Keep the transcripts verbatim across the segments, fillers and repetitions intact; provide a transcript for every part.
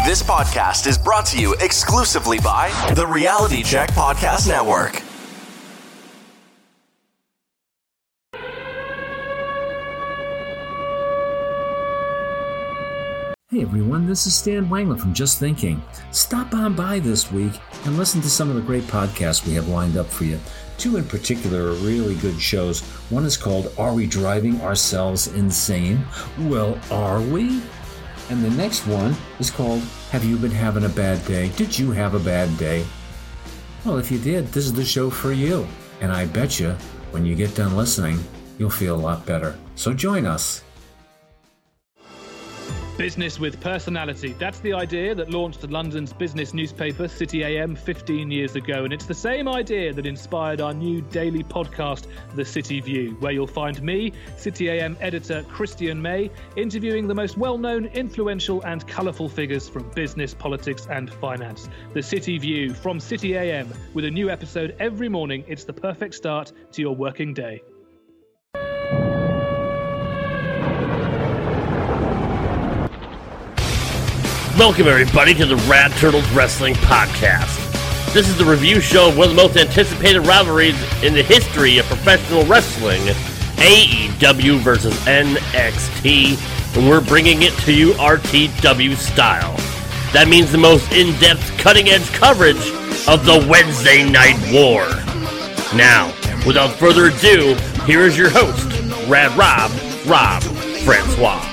This podcast is brought to you exclusively by the Reality Check Podcast Network. Hey everyone, this is Stan Wangler from Just Thinking. Stop on by this week and listen to some of the great podcasts we have lined up for you. Two in particular are really good shows. One is called Are We Driving Ourselves Insane? Well, are we? And the next one is called Have You Been Having a Bad Day? Did you have a bad day? Well, if you did, this is the show for you. And I bet you, when you get done listening, you'll feel a lot better. So join us. Business with personality. That's the idea that launched London's business newspaper, City A M, fifteen years ago. And it's the same idea that inspired our new daily podcast, The City View, where you'll find me, City A M editor Christian May, interviewing the most well-known, influential and colourful figures from business, politics and finance. The City View from City A M, with a new episode every morning. It's the perfect start to your working day. Welcome, everybody, to the Rad Turtles Wrestling Podcast. This is the review show of one of the most anticipated rivalries in the history of professional wrestling, A E W versus N X T, and we're bringing it to you R T W style. That means the most in-depth, cutting-edge coverage of the Wednesday Night War. Now, without further ado, here is your host, Rad Rob, Rob Francois.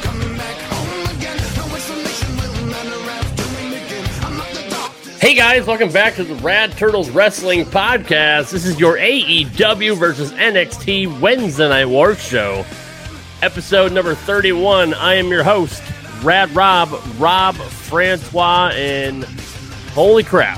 Hey guys, welcome back to the Rad Turtles Wrestling Podcast. This is your A E W versus N X T Wednesday Night War show, episode number thirty-one. I am your host, Rad Rob, Rob Francois, and holy crap,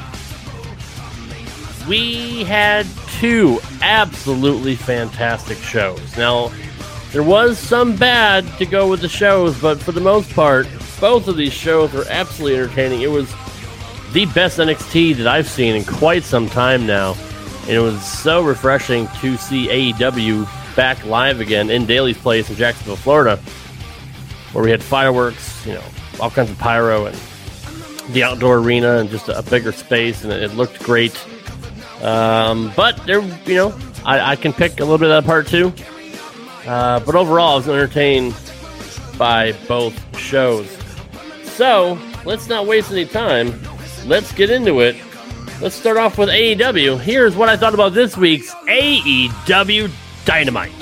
we had two absolutely fantastic shows. Now, there was some bad to go with the shows, but for the most part, both of these shows were absolutely entertaining. It was the best N X T that I've seen in quite some time now, and it was so refreshing to see A E W back live again in Daly's Place in Jacksonville, Florida, where we had fireworks, you know, all kinds of pyro, and the outdoor arena, and just a, a bigger space, and it, it looked great. Um, but there, you know, I, I can pick a little bit of that part too. Uh, but overall, I was entertained by both shows. So let's not waste any time. Let's get into it. Let's start off with A E W. Here's what I thought about this week's A E W Dynamite.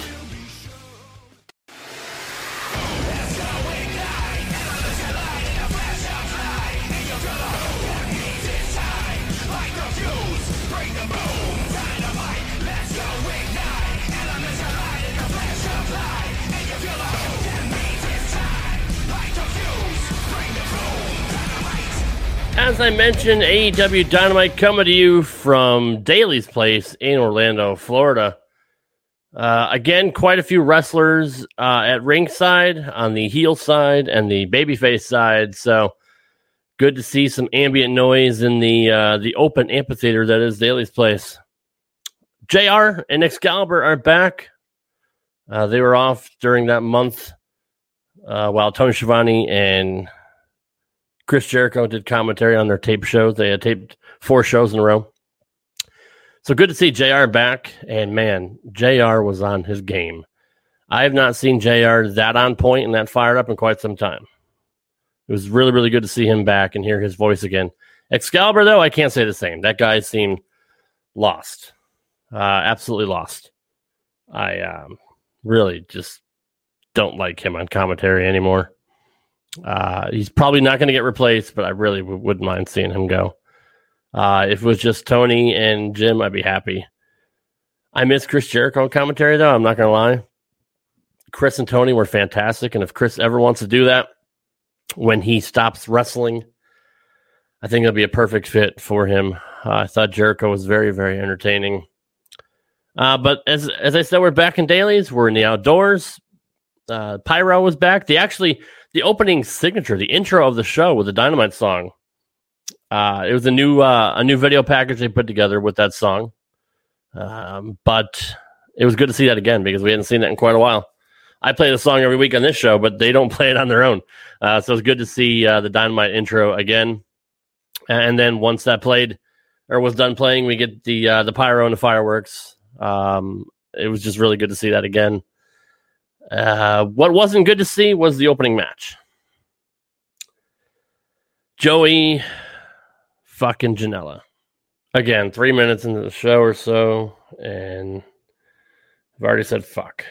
As I mentioned, A E W Dynamite coming to you from Daly's Place in Orlando, Florida. Uh, again, quite a few wrestlers uh, at ringside, on the heel side and the babyface side. So good to see some ambient noise in the uh, the open amphitheater that is Daly's Place. J R and Excalibur are back. Uh, they were off during that month uh, while Tony Schiavone and Chris Jericho did commentary on their tape shows. They had taped four shows in a row. So good to see J R back. And man, J R was on his game. I have not seen J R that on point and that fired up in quite some time. It was really, really good to see him back and hear his voice again. Excalibur, though, I can't say the same. That guy seemed lost. Uh, absolutely lost. I um, really just don't like him on commentary anymore. Uh, he's probably not going to get replaced, but I really w- wouldn't mind seeing him go. Uh, if it was just Tony and Jim, I'd be happy. I miss Chris Jericho on commentary, though. I'm not going to lie. Chris and Tony were fantastic, and if Chris ever wants to do that when he stops wrestling, I think it'll be a perfect fit for him. Uh, I thought Jericho was very, very entertaining. Uh, but as as I said, we're back in Daly's. We're in the outdoors. Uh, Pyro was back. The actually the opening signature, the intro of the show with the Dynamite song. Uh, it was a new uh, a new video package they put together with that song. Um, but it was good to see that again because we hadn't seen that in quite a while. I play the song every week on this show, but they don't play it on their own. Uh, so it's good to see uh, the Dynamite intro again. And then once that played or was done playing, we get the uh, the pyro and the fireworks. Um, it was just really good to see that again. Uh, what wasn't good to see was the opening match. Joey fucking Janela. Again, three minutes into the show or so, and I've already said fuck.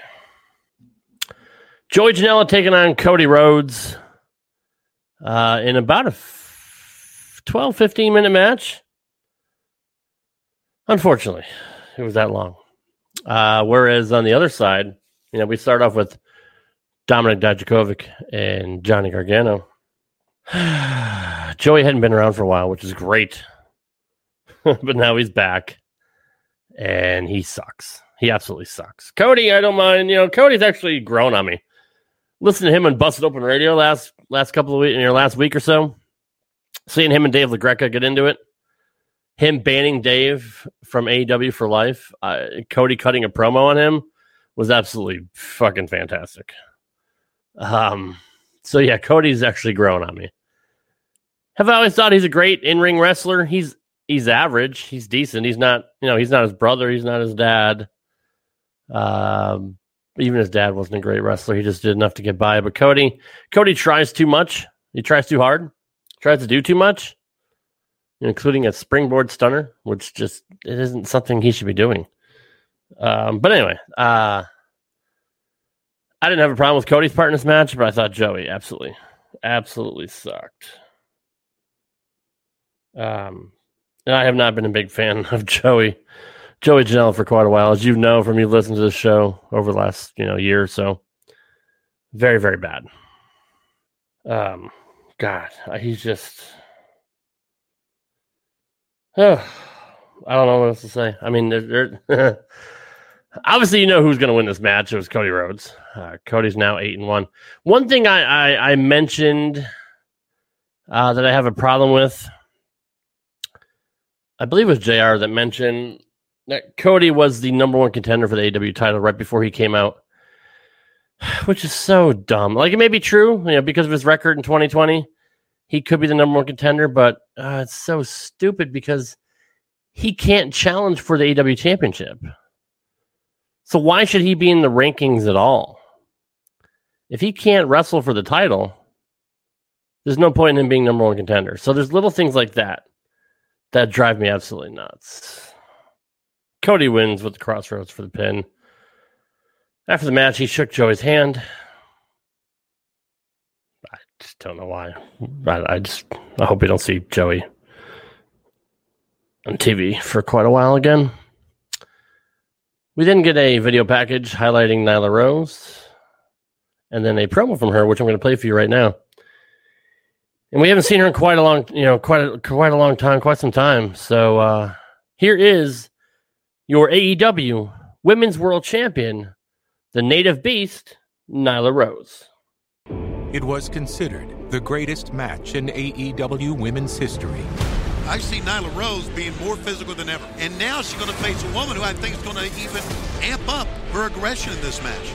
Joey Janela taking on Cody Rhodes uh, in about a f- twelve, fifteen minute match. Unfortunately, it was that long. Uh, whereas on the other side, you know, we start off with Dominic Dijakovic and Johnny Gargano. Joey hadn't been around for a while, which is great. But now he's back. And he sucks. He absolutely sucks. Cody, I don't mind. You know, Cody's actually grown on me. Listen to him on Busted Open Radio last last couple of weeks, in your last week or so. Seeing him and Dave LaGreca get into it. Him banning Dave from A E W for life. Uh, Cody cutting a promo on him was absolutely fucking fantastic. Um, so yeah, Cody's actually grown on me. Have I always thought he's a great in-ring wrestler? He's he's average. He's decent. He's not, you know, he's not his brother. He's not his dad. Um, even his dad wasn't a great wrestler. He just did enough to get by. But Cody, Cody tries too much. He tries too hard. Tries to do too much, including a springboard stunner, which just it isn't something he should be doing. Um, but anyway, uh, I didn't have a problem with Cody's part in this match, but I thought Joey absolutely, absolutely sucked. Um, and I have not been a big fan of Joey, Joey Janela for quite a while, as you know from you listening to the show over the last you know year or so. Very, very bad. Um, God, he's just. Oh, I don't know what else to say. I mean, they're, they're obviously you know who's going to win this match. It was Cody Rhodes. Uh, Cody's now eight and one. One thing I I, I mentioned uh, that I have a problem with. I believe it was J R that mentioned that Cody was the number one contender for the A E W title right before he came out, which is so dumb. Like, it may be true, you know, because of his record in twenty twenty, he could be the number one contender, but uh, it's so stupid because he can't challenge for the A E W championship. So why should he be in the rankings at all? If he can't wrestle for the title, there's no point in him being number one contender. So there's little things like that that drive me absolutely nuts. Cody wins with the Crossroads for the pin. After the match, he shook Joey's hand. I just don't know why. I, I just I hope we don't see Joey on T V for quite a while again. We then get a video package highlighting Nyla Rose, and then a promo from her, which I'm going to play for you right now. And we haven't seen her in quite a long, you know, quite a, quite a long time, quite some time. So uh, here is your A E W Women's World Champion, the Native Beast, Nyla Rose. It was considered the greatest match in A E W women's history. I see Nyla Rose being more physical than ever. And now she's going to face a woman who I think is going to even amp up her aggression in this match.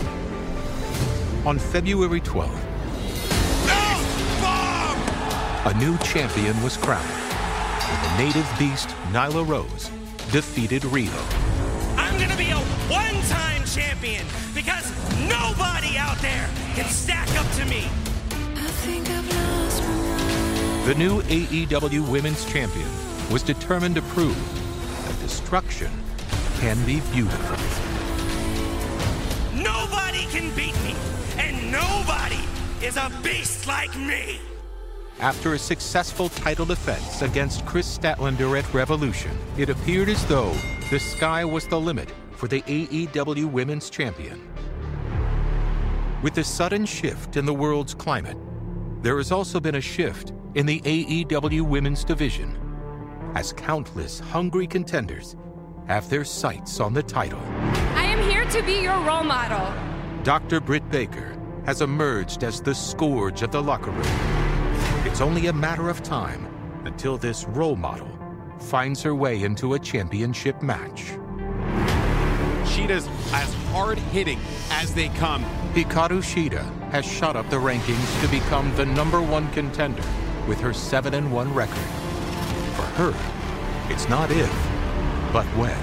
On February twelfth, No! Bomb! a new champion was crowned. The Native Beast, Nyla Rose, defeated Riho. I'm going to be a one-time champion because nobody out there can stack up to me. I think I've lost my mind. The new A E W Women's Champion was determined to prove that destruction can be beautiful. Nobody can beat me, and nobody is a beast like me. After a successful title defense against Chris Statlander at Revolution, it appeared as though the sky was the limit for the A E W Women's Champion. With the sudden shift in the world's climate, there has also been a shift in the A E W Women's Division, as countless hungry contenders have their sights on the title. I am here to be your role model. Doctor Britt Baker has emerged as the scourge of the locker room. It's only a matter of time until this role model finds her way into a championship match. Shida's as hard-hitting as they come. Hikaru Shida has shot up the rankings to become the number one contender with her seven and one record. For her, it's not if, but when.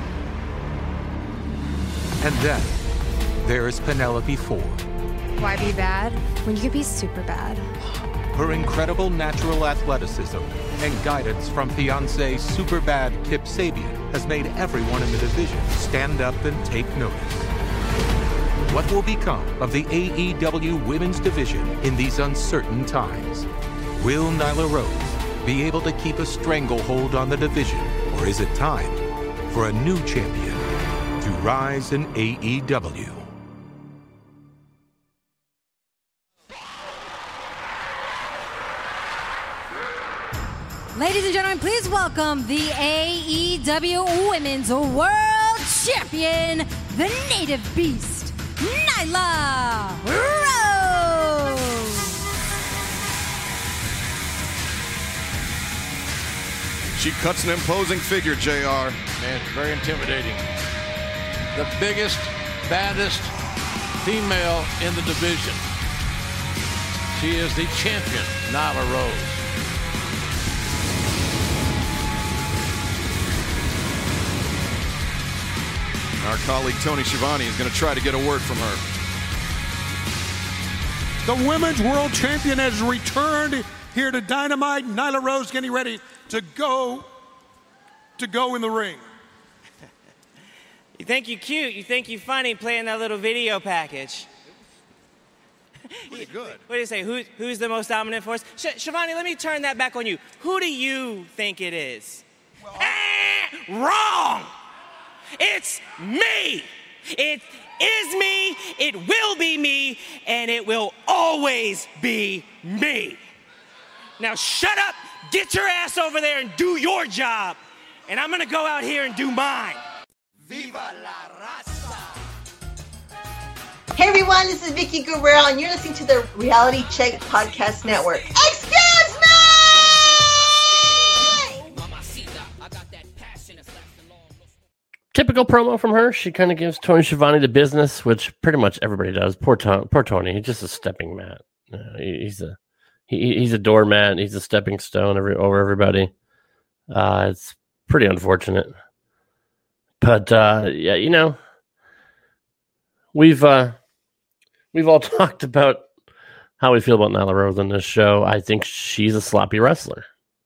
And then, there's Penelope Ford. Why be bad when you could be super bad? Her incredible natural athleticism and guidance from fiancé Superbad Kip Sabian has made everyone in the division stand up and take notice. What will become of the A E W Women's Division in these uncertain times? Will Nyla Rose be able to keep a stranglehold on the division, or is it time for a new champion to rise in A E W? Ladies and gentlemen, please welcome the A E W Women's World Champion, the Native Beast, Nyla Rose. She cuts an imposing figure, J R. Man, very intimidating. The biggest, baddest female in the division. She is the champion, Nyla Rose. Our colleague Tony Schiavone is going to try to get a word from her. The Women's World Champion has returned here to Dynamite. Nyla Rose getting ready to go, to go in the ring. You think you're cute, you think you're funny playing that little video package. Pretty good. What do you say? Who, who's the most dominant force? Sh- Schiavone, let me turn that back on you. Who do you think it is? Well, eh, wrong! It's me! It is me, it will be me, and it will always be me. Now shut up, get your ass over there and do your job. And I'm gonna go out here and do mine. Viva la raza! Hey everyone, this is Vicky Guerrero, and you're listening to the Reality Check Podcast Network. Excuse me! Typical promo from her. She kind of gives Tony Schiavone the business, which pretty much everybody does. Poor, to- poor Tony. He's just a stepping mat. Uh, he, he's a he, he's a doormat. He's a stepping stone every, over everybody. Uh, it's pretty unfortunate. But uh, yeah, you know, we've uh, we've all talked about how we feel about Nyla Rose on this show. I think she's a sloppy wrestler.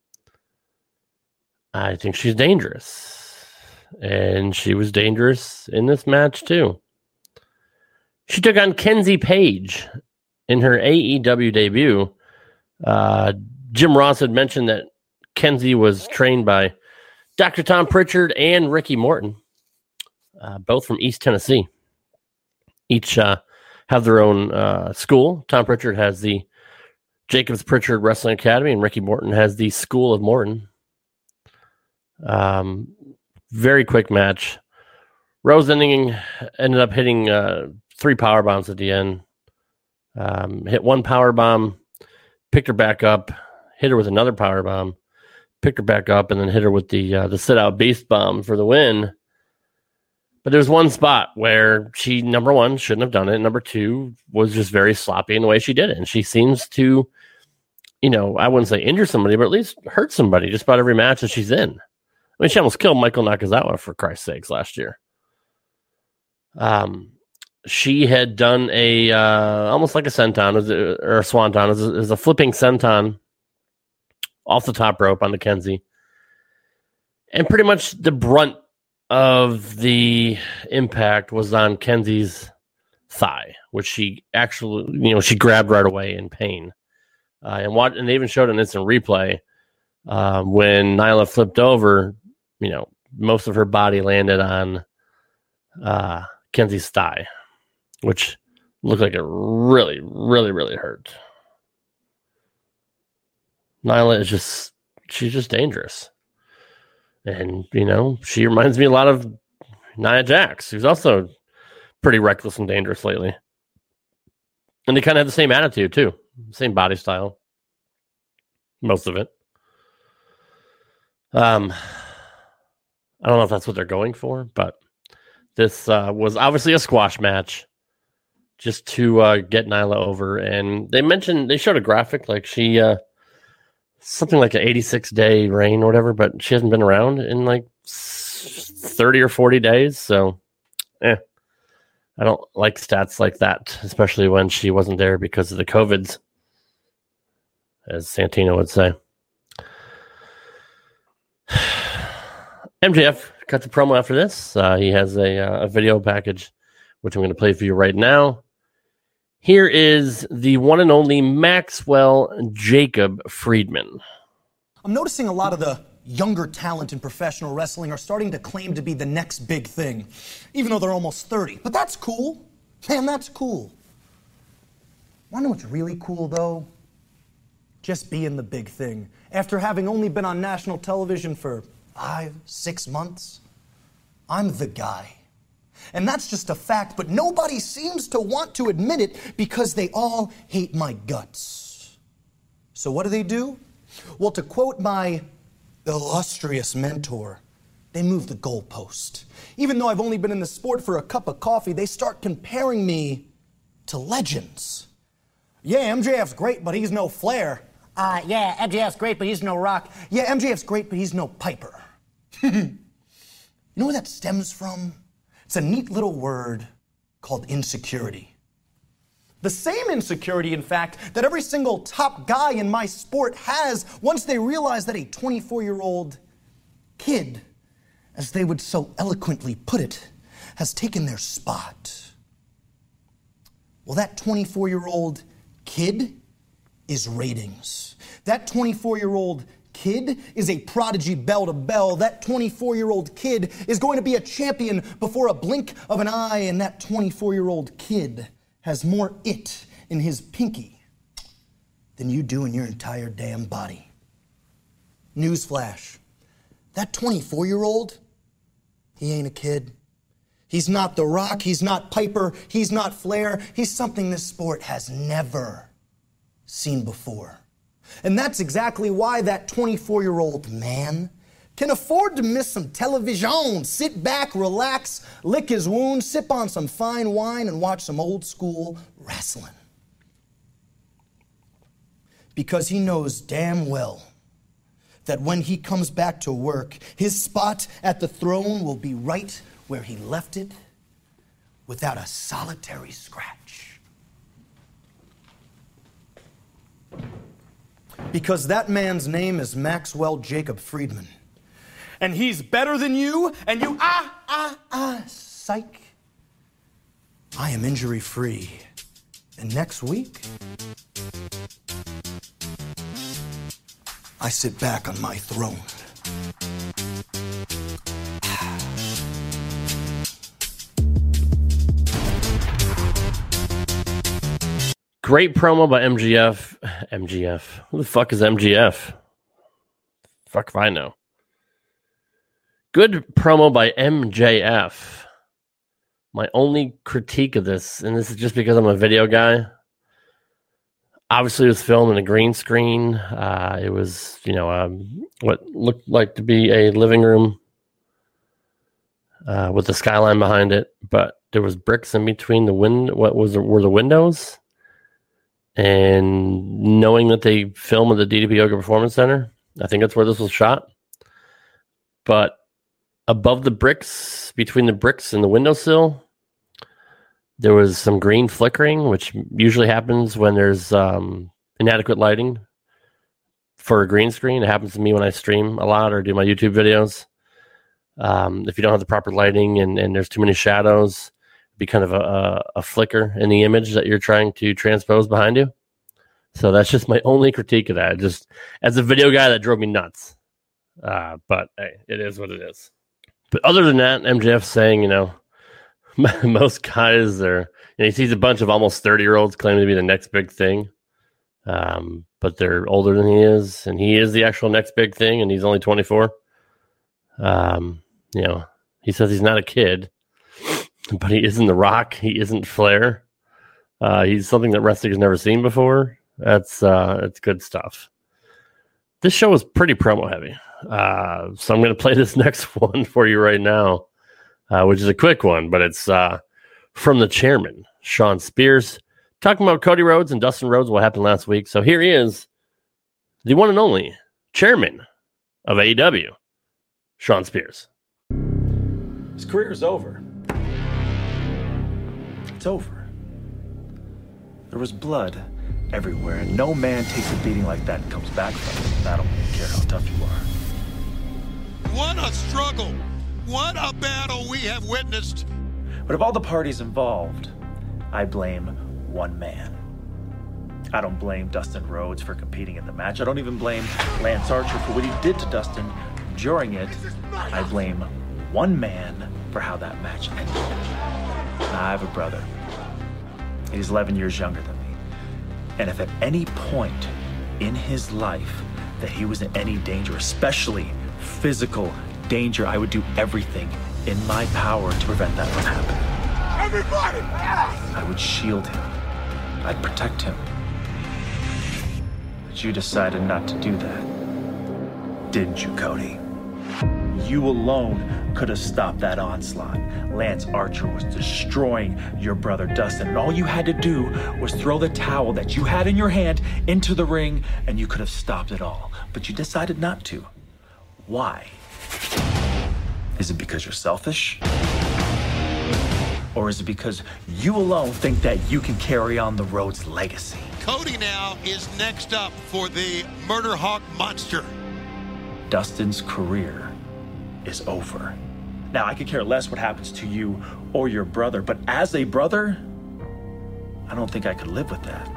I think she's dangerous. And she was dangerous in this match, too. She took on Kenzie Page in her A E W debut. Uh, Jim Ross had mentioned that Kenzie was trained by Doctor Tom Pritchard and Ricky Morton, uh, both from East Tennessee. Each uh, have their own uh, school. Tom Pritchard has the Jacobs Pritchard Wrestling Academy, and Ricky Morton has the School of Morton. Um... Very quick match. Rose ending, ended up hitting uh, three power bombs at the end. Um, hit one power bomb, picked her back up, hit her with another power bomb, picked her back up, and then hit her with the uh, the sit out beast bomb for the win. But there's one spot where she, number one, shouldn't have done it. Number two, was just very sloppy in the way she did it. And she seems to, you know, I wouldn't say injure somebody, but at least hurt somebody just about every match that she's in. I mean, she almost killed Michael Nakazawa, for Christ's sakes, last year. Um, she had done a uh, almost like a senton or a swanton, it was a, it was a flipping senton off the top rope on the Kenzie, and pretty much the brunt of the impact was on Kenzie's thigh, which she actually, you know, she grabbed right away in pain, uh, and what, and they even showed an instant replay uh, when Nyla flipped over. You know, most of her body landed on uh, Kenzie's thigh, which looked like it really, really, really hurt. Nyla is just, she's just dangerous. And, you know, she reminds me a lot of Nia Jax, who's also pretty reckless and dangerous lately. And they kind of have the same attitude, too. Same body style. Most of it. Um... I don't know if that's what they're going for, but This uh, was obviously a squash match just to uh, get Nyla over. And they mentioned, they showed a graphic like she, uh, something like an eighty-six day reign or whatever, but she hasn't been around in like thirty or forty days. So, eh, I don't like stats like that, especially when she wasn't there because of the COVIDs, as Santino would say. M J F cut the promo after this. Uh, he has a, uh, a video package, which I'm going to play for you right now. Here is the one and only Maxwell Jacob Friedman. I'm noticing a lot of the younger talent in professional wrestling are starting to claim to be the next big thing, even though they're almost thirty. But that's cool. Man, that's cool. Wanna know what's really cool, though? Just being the big thing. After having only been on national television for five, six months, I'm the guy. And that's just a fact, but nobody seems to want to admit it because they all hate my guts. So what do they do? Well, to quote my illustrious mentor, they move the goalpost. Even though I've only been in the sport for a cup of coffee, they start comparing me to legends. Yeah, M J F's great, but he's no Flair. Uh, yeah, M J F's great, but he's no Rock. Yeah, M J F's great, but he's no Piper. You know where that stems from? It's a neat little word called insecurity. The same insecurity, in fact, that every single top guy in my sport has once they realize that a twenty-four-year-old kid, as they would so eloquently put it, has taken their spot. Well, that twenty-four-year-old kid is ratings. That twenty-four-year-old kid is a prodigy bell to bell. That twenty-four-year-old kid is going to be a champion before a blink of an eye, and that twenty-four-year-old kid has more it in his pinky than you do in your entire damn body. Newsflash. That twenty-four-year-old, he ain't a kid. He's not The Rock, he's not Piper, he's not Flair. He's something this sport has never seen before. And that's exactly why that twenty-four-year-old man can afford to miss some television, sit back, relax, lick his wounds, sip on some fine wine, and watch some old school wrestling. Because he knows damn well that when he comes back to work, his spot at the throne will be right where he left it, without a solitary scratch. Because that man's name is Maxwell Jacob Friedman. And he's better than you, and you, ah, ah, ah, psych. I am injury-free. And next week, I sit back on my throne. Great promo by M G F. M G F. Who the fuck is M G F? Fuck if I know. Good promo by M J F. My only critique of this, and this is just because I'm a video guy, obviously it was filmed in a green screen. Uh, it was, you know, um, what looked like to be a living room uh, with the skyline behind it, but there was bricks in between the wind. What was were the windows? And knowing that they film at the D D P Yoga Performance Center, I think that's where this was shot. But above the bricks, between the bricks and the windowsill, there was some green flickering, which usually happens when there's um, inadequate lighting for a green screen. It happens to me when I stream a lot or do my YouTube videos. Um, if you don't have the proper lighting and, and there's too many shadows, be kind of a, a, a flicker in the image that you're trying to transpose behind you. So that's just my only critique of that. Just as a video guy, that drove me nuts. Uh, but hey, it is what it is. But other than that, M J F saying, you know, most guys are, you know, he sees a bunch of almost thirty year olds claiming to be the next big thing. Um, but they're older than he is, and he is the actual next big thing, and he's only twenty-four. Um, you know, he says he's not a kid. But he isn't The Rock. He isn't Flair. Uh, he's something that wrestling has never seen before. That's uh, that's good stuff. This show is pretty promo heavy. Uh, so I'm going to play this next one for you right now. uh, which is a quick one, but it's uh, from the chairman, Shawn Spears, talking about Cody Rhodes and Dustin Rhodes, what happened last week. So here he is, the one and only chairman of A E W, Shawn Spears. His career is over. It's over. There was blood everywhere, and no man takes a beating like that and comes back from it. I don't care how tough you are. What a struggle. What a battle we have witnessed. But of all the parties involved, I blame one man. I don't blame Dustin Rhodes for competing in the match. I don't even blame Lance Archer for what he did to Dustin during it. I blame one man for how that match ended. I have a brother. He's eleven years younger than me. And if at any point in his life that he was in any danger, especially physical danger, I would do everything in my power to prevent that from happening. Everybody! I would shield him. I'd protect him. But you decided not to do that, didn't you, Cody? You alone could have stopped that onslaught. Lance Archer was destroying your brother Dustin, and all you had to do was throw the towel that you had in your hand into the ring, and you could have stopped it all. But you decided not to. Why? Is it because you're selfish? Or is it because you alone think that you can carry on the Rhodes legacy? Cody now is next up for the Murder Hawk Monster. Dustin's career is over. Now, I could care less what happens to you or your brother, but as a brother, I don't think I could live with that.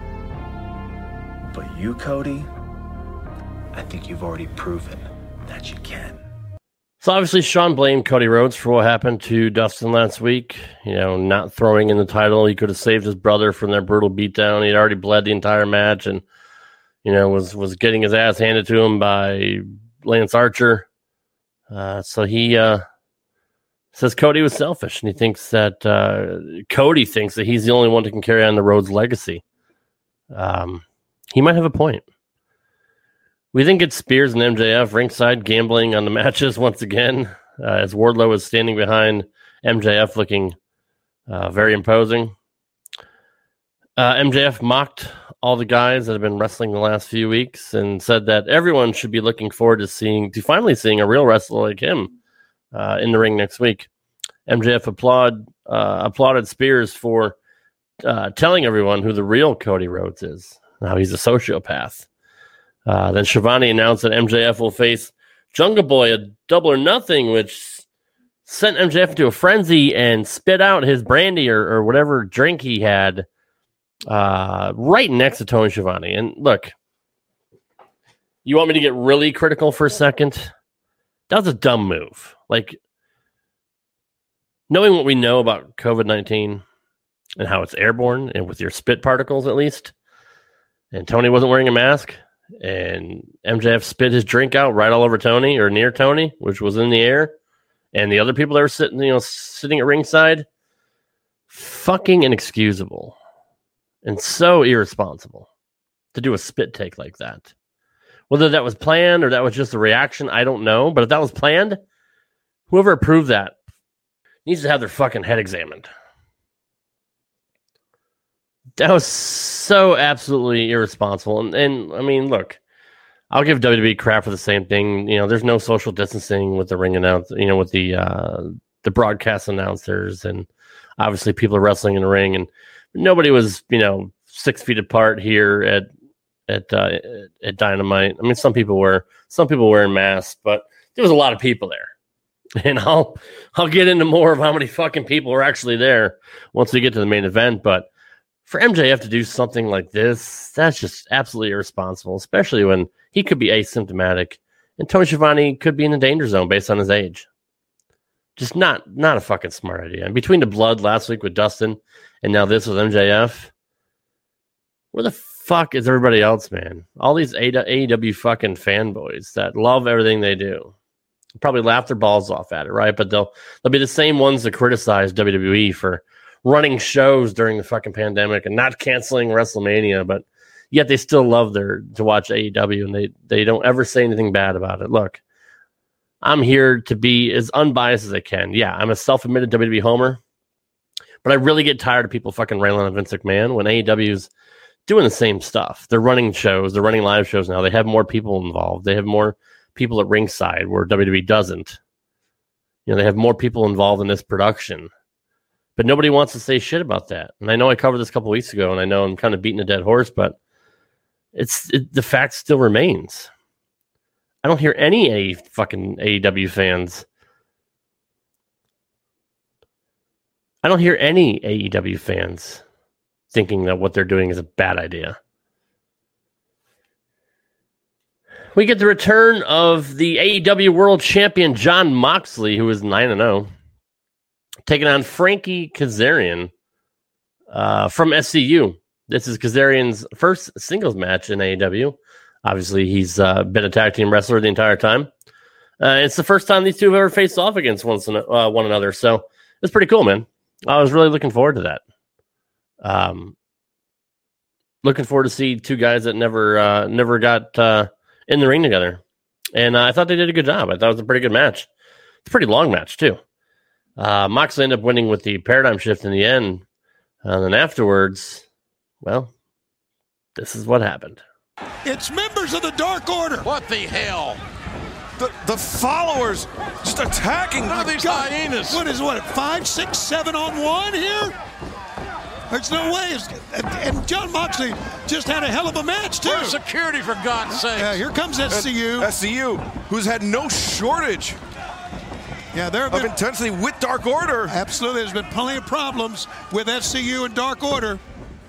But you, Cody, I think you've already proven that you can. So obviously Shawn blamed Cody Rhodes for what happened to Dustin last week. You know, not throwing in the title. He could have saved his brother from their brutal beatdown. He'd already bled the entire match and, you know, was, was getting his ass handed to him by Lance Archer. Uh, so he uh, says Cody was selfish, and he thinks that uh, Cody thinks that he's the only one that can carry on the Rhodes legacy. Um, he might have a point. We think it's Spears and M J F ringside gambling on the matches once again, uh, as Wardlow is standing behind M J F looking uh, very imposing. Uh, M J F mocked all the guys that have been wrestling the last few weeks and said that everyone should be looking forward to seeing, to finally seeing a real wrestler like him uh, in the ring next week. M J F applaud, uh, applauded Spears for uh, telling everyone who the real Cody Rhodes is, how he's a sociopath. Uh, then Shivani announced that M J F will face Jungle Boy at Double or Nothing, which sent M J F into a frenzy and spit out his brandy or, or whatever drink he had uh, right next to Tony Schiavone. And look, you want me to get really critical for a second? That was a dumb move. Like, knowing what we know about COVID nineteen and how it's airborne and with your spit particles at least, and Tony wasn't wearing a mask, and M J F spit his drink out right all over Tony or near Tony, which was in the air, and the other people that were sitting, you know, sitting at ringside, fucking inexcusable and so irresponsible to do a spit take like that. Whether that was planned or that was just a reaction, I don't know. But if that was planned, whoever approved that needs to have their fucking head examined. That was so absolutely irresponsible. And, and I mean, look, I'll give W W E crap for the same thing. You know, there's no social distancing with the ring announce, you know, with the uh, the broadcast announcers, and obviously people are wrestling in the ring, and nobody was, you know, six feet apart here at at uh, at Dynamite. I mean, some people were, some people wearing masks, but there was a lot of people there. And I'll I'll get into more of how many fucking people were actually there once we get to the main event, but for M J F to do something like this, that's just absolutely irresponsible, especially when he could be asymptomatic and Tony Schiavone could be in the danger zone based on his age. Just not not a fucking smart idea. And between the blood last week with Dustin and now this with M J F, where the fuck is everybody else, man? All these A E W fucking fanboys that love everything they do probably laugh their balls off at it, right? But they'll they'll be the same ones that criticize W W E for running shows during the fucking pandemic and not canceling WrestleMania, but yet they still love their to watch A E W, and they they don't ever say anything bad about it. Look, I'm here to be as unbiased as I can. Yeah, I'm a self-admitted W W E homer, but I really get tired of people fucking railing on Vince McMahon when A E W's doing the same stuff. They're running shows. They're running live shows now. They have more people involved. They have more people at ringside where W W E doesn't. You know, they have more people involved in this production. But nobody wants to say shit about that. And I know I covered this a couple weeks ago, and I know I'm kind of beating a dead horse, but it's it, the fact still remains. I don't hear any A fucking A E W fans. I don't hear any A E W fans thinking that what they're doing is a bad idea. We get the return of the A E W World Champion Jon Moxley, who is nine and oh. Taking on Frankie Kazarian uh, from S C U. This is Kazarian's first singles match in A E W. Obviously, he's uh, been a tag team wrestler the entire time. Uh, it's the first time these two have ever faced off against one, uh, one another. So it's pretty cool, man. I was really looking forward to that. Um, looking forward to see two guys that never uh, never got uh, in the ring together. And uh, I thought they did a good job. I thought it was a pretty good match. It's a pretty long match, too. Uh, Moxley ended up winning with the paradigm shift in the end. And then afterwards, well, this is what happened. It's members of the Dark Order. What the hell? The the followers just attacking. What are these God, hyenas? What is what? Five, six, seven on one here? There's no way. It's, and, and Jon Moxley just had a hell of a match too. Where's security, for God's sake? Yeah, here comes S C U. S C U, who's had no shortage. Yeah, there have of been, intensity with Dark Order. Absolutely, there's been plenty of problems with S C U and Dark Order,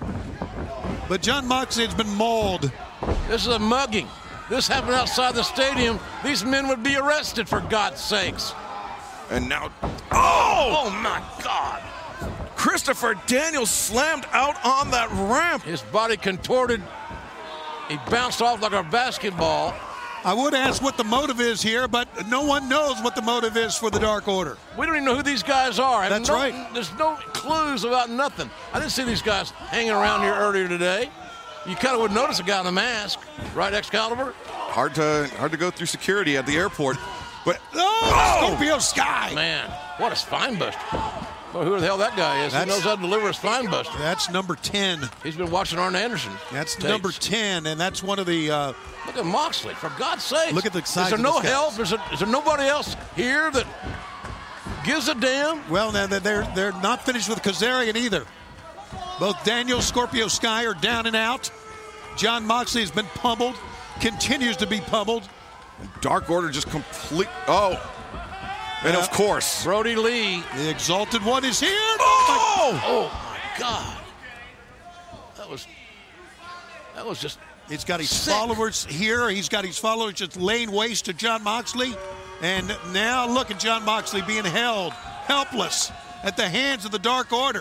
but Jon Moxley has been mauled. This is a mugging. This happened outside the stadium. These men would be arrested, for God's sakes. And now, oh, oh my God! Christopher Daniels slammed out on that ramp. His body contorted. He bounced off like a basketball. I would ask what the motive is here, but no one knows what the motive is for the Dark Order. We don't even know who these guys are. That's no, right. There's no clues about nothing. I didn't see these guys hanging around here earlier today. You kind of would notice a guy in a mask, right, Excalibur? Hard to hard to go through security at the airport. But oh, Scorpio Sky! Man, what a spine buster. Well, who the hell that guy is? That's, he knows how to deliver a spine buster. That's number ten. He's been watching Arn Anderson. That's tapes. number ten, and that's one of the... Uh, Look at Moxley, for God's sake. Look at the size Is there of no this guy. help? Is there, is there nobody else here that gives a damn? Well, now they're, they're not finished with Kazarian either. Both Daniel, Scorpio Sky are down and out. Jon Moxley has been pummeled, continues to be pummeled. Dark Order just complete... Oh. And uh, of course, Brody Lee. The Exalted One is here. Oh! Oh, my God. That was... That was just... He's got his sick. followers here. He's got his followers just laying waste to Jon Moxley. And now look at Jon Moxley being held helpless at the hands of the Dark Order.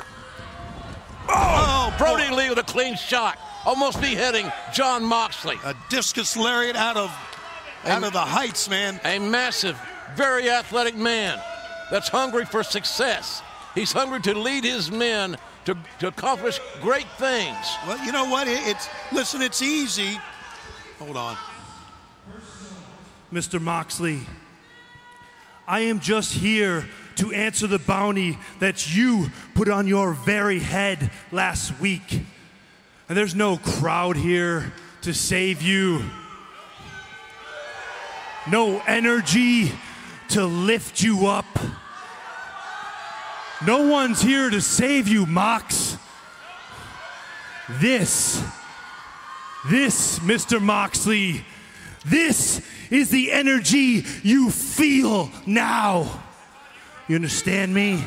Oh, oh Brody boy. Lee with a clean shot. Almost beheading Jon Moxley. A discus lariat out of, out a, of the heights, man. A massive, very athletic man that's hungry for success. He's hungry to lead his men to, to accomplish great things. Well, you know what? It, it's listen, it's easy. Hold on. Mister Moxley, I am just here to answer the bounty that you put on your very head last week. And there's no crowd here to save you. No energy to lift you up. No one's here to save you, Mox. This, this, Mister Moxley, this is the energy you feel now. You understand me?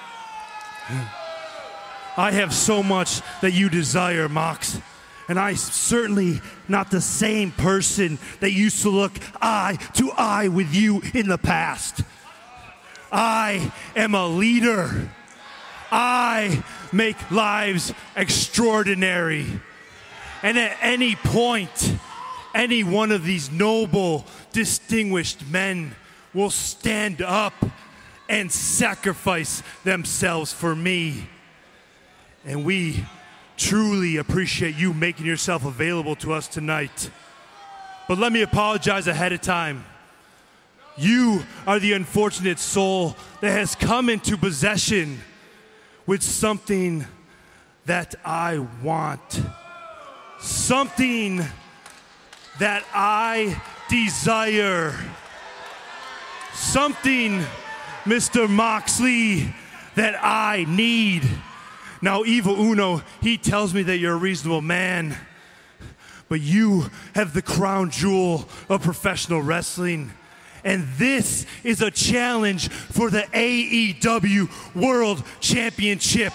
I have so much that you desire, Mox. And I'm certainly not the same person that used to look eye to eye with you in the past. I am a leader. I make lives extraordinary. And at any point, any one of these noble, distinguished men will stand up and sacrifice themselves for me. And we truly appreciate you making yourself available to us tonight. But let me apologize ahead of time. You are the unfortunate soul that has come into possession with something that I want. Something that I desire. Something, Mister Moxley, that I need. Now, Evil Uno, he tells me that you're a reasonable man, but you have the crown jewel of professional wrestling. And this is a challenge for the A E W World Championship.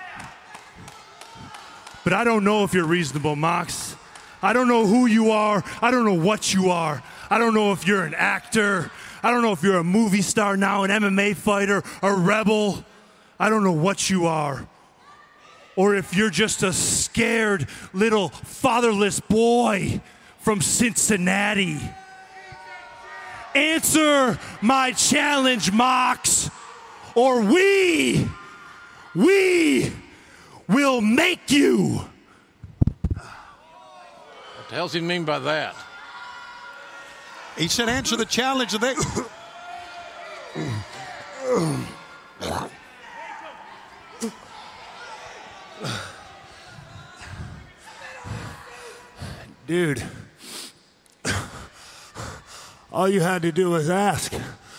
But I don't know if you're reasonable, Mox. I don't know who you are. I don't know what you are. I don't know if you're an actor. I don't know if you're a movie star now, an M M A fighter, a rebel. I don't know what you are. Or if you're just a scared little fatherless boy from Cincinnati. Answer my challenge, Mox, or we, we will make you. What the hell's he mean by that? He said answer the challenge and they... Dude, all you had to do was ask.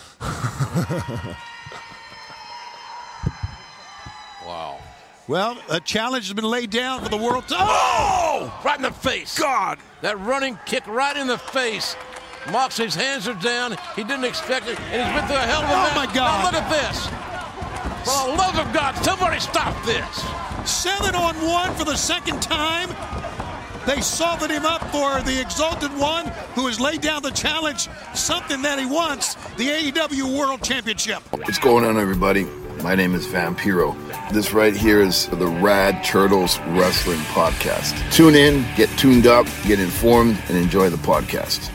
Wow. Well, a challenge has been laid down for the world. To- oh! Right in the face. God. That running kick right in the face. Moxley's hands are down. He didn't expect it, and he's been through a hell of a match. Oh, my God. Now look at this. For the love of God, somebody stop this. Seven on one for the second time. They salted him up for the Exalted One, who has laid down the challenge, something that he wants, the A E W World Championship. What's going on, everybody? My name is Vampiro. This right here is the Rad Turtles Wrestling Podcast. Tune in, get tuned up, get informed, and enjoy the podcast.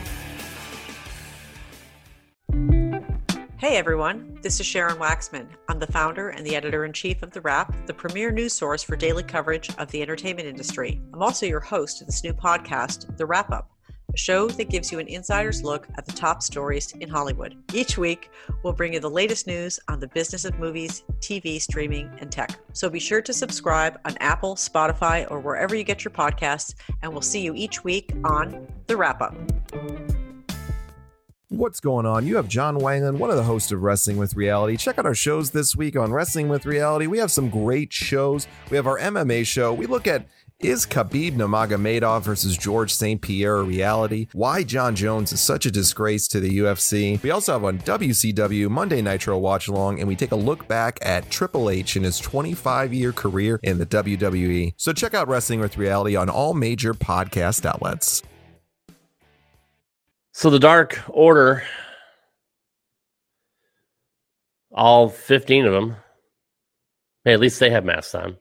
Hey everyone, this is Sharon Waxman. I'm the founder and the editor-in-chief of The Wrap, the premier news source for daily coverage of the entertainment industry. I'm also your host of this new podcast, The Wrap Up, a show that gives you an insider's look at the top stories in Hollywood. Each week, we'll bring you the latest news on the business of movies, T V, streaming, and tech. So be sure to subscribe on Apple, Spotify, or wherever you get your podcasts, and we'll see you each week on The Wrap Up. What's going on? You have John Wangland, one of the hosts of Wrestling with Reality. Check out our shows this week on Wrestling with Reality. We have some great shows. We have our M M A show. We look at, is Khabib Nurmagomedov versus George Saint Pierre a reality? Why John Jones is such a disgrace to the U F C. We also have on W C W Monday Nitro Watch Along, and we take a look back at Triple H in his twenty-five year career in the W W E. So check out Wrestling with Reality on all major podcast outlets. So the Dark Order, all fifteen of them, hey, at least they have masks on.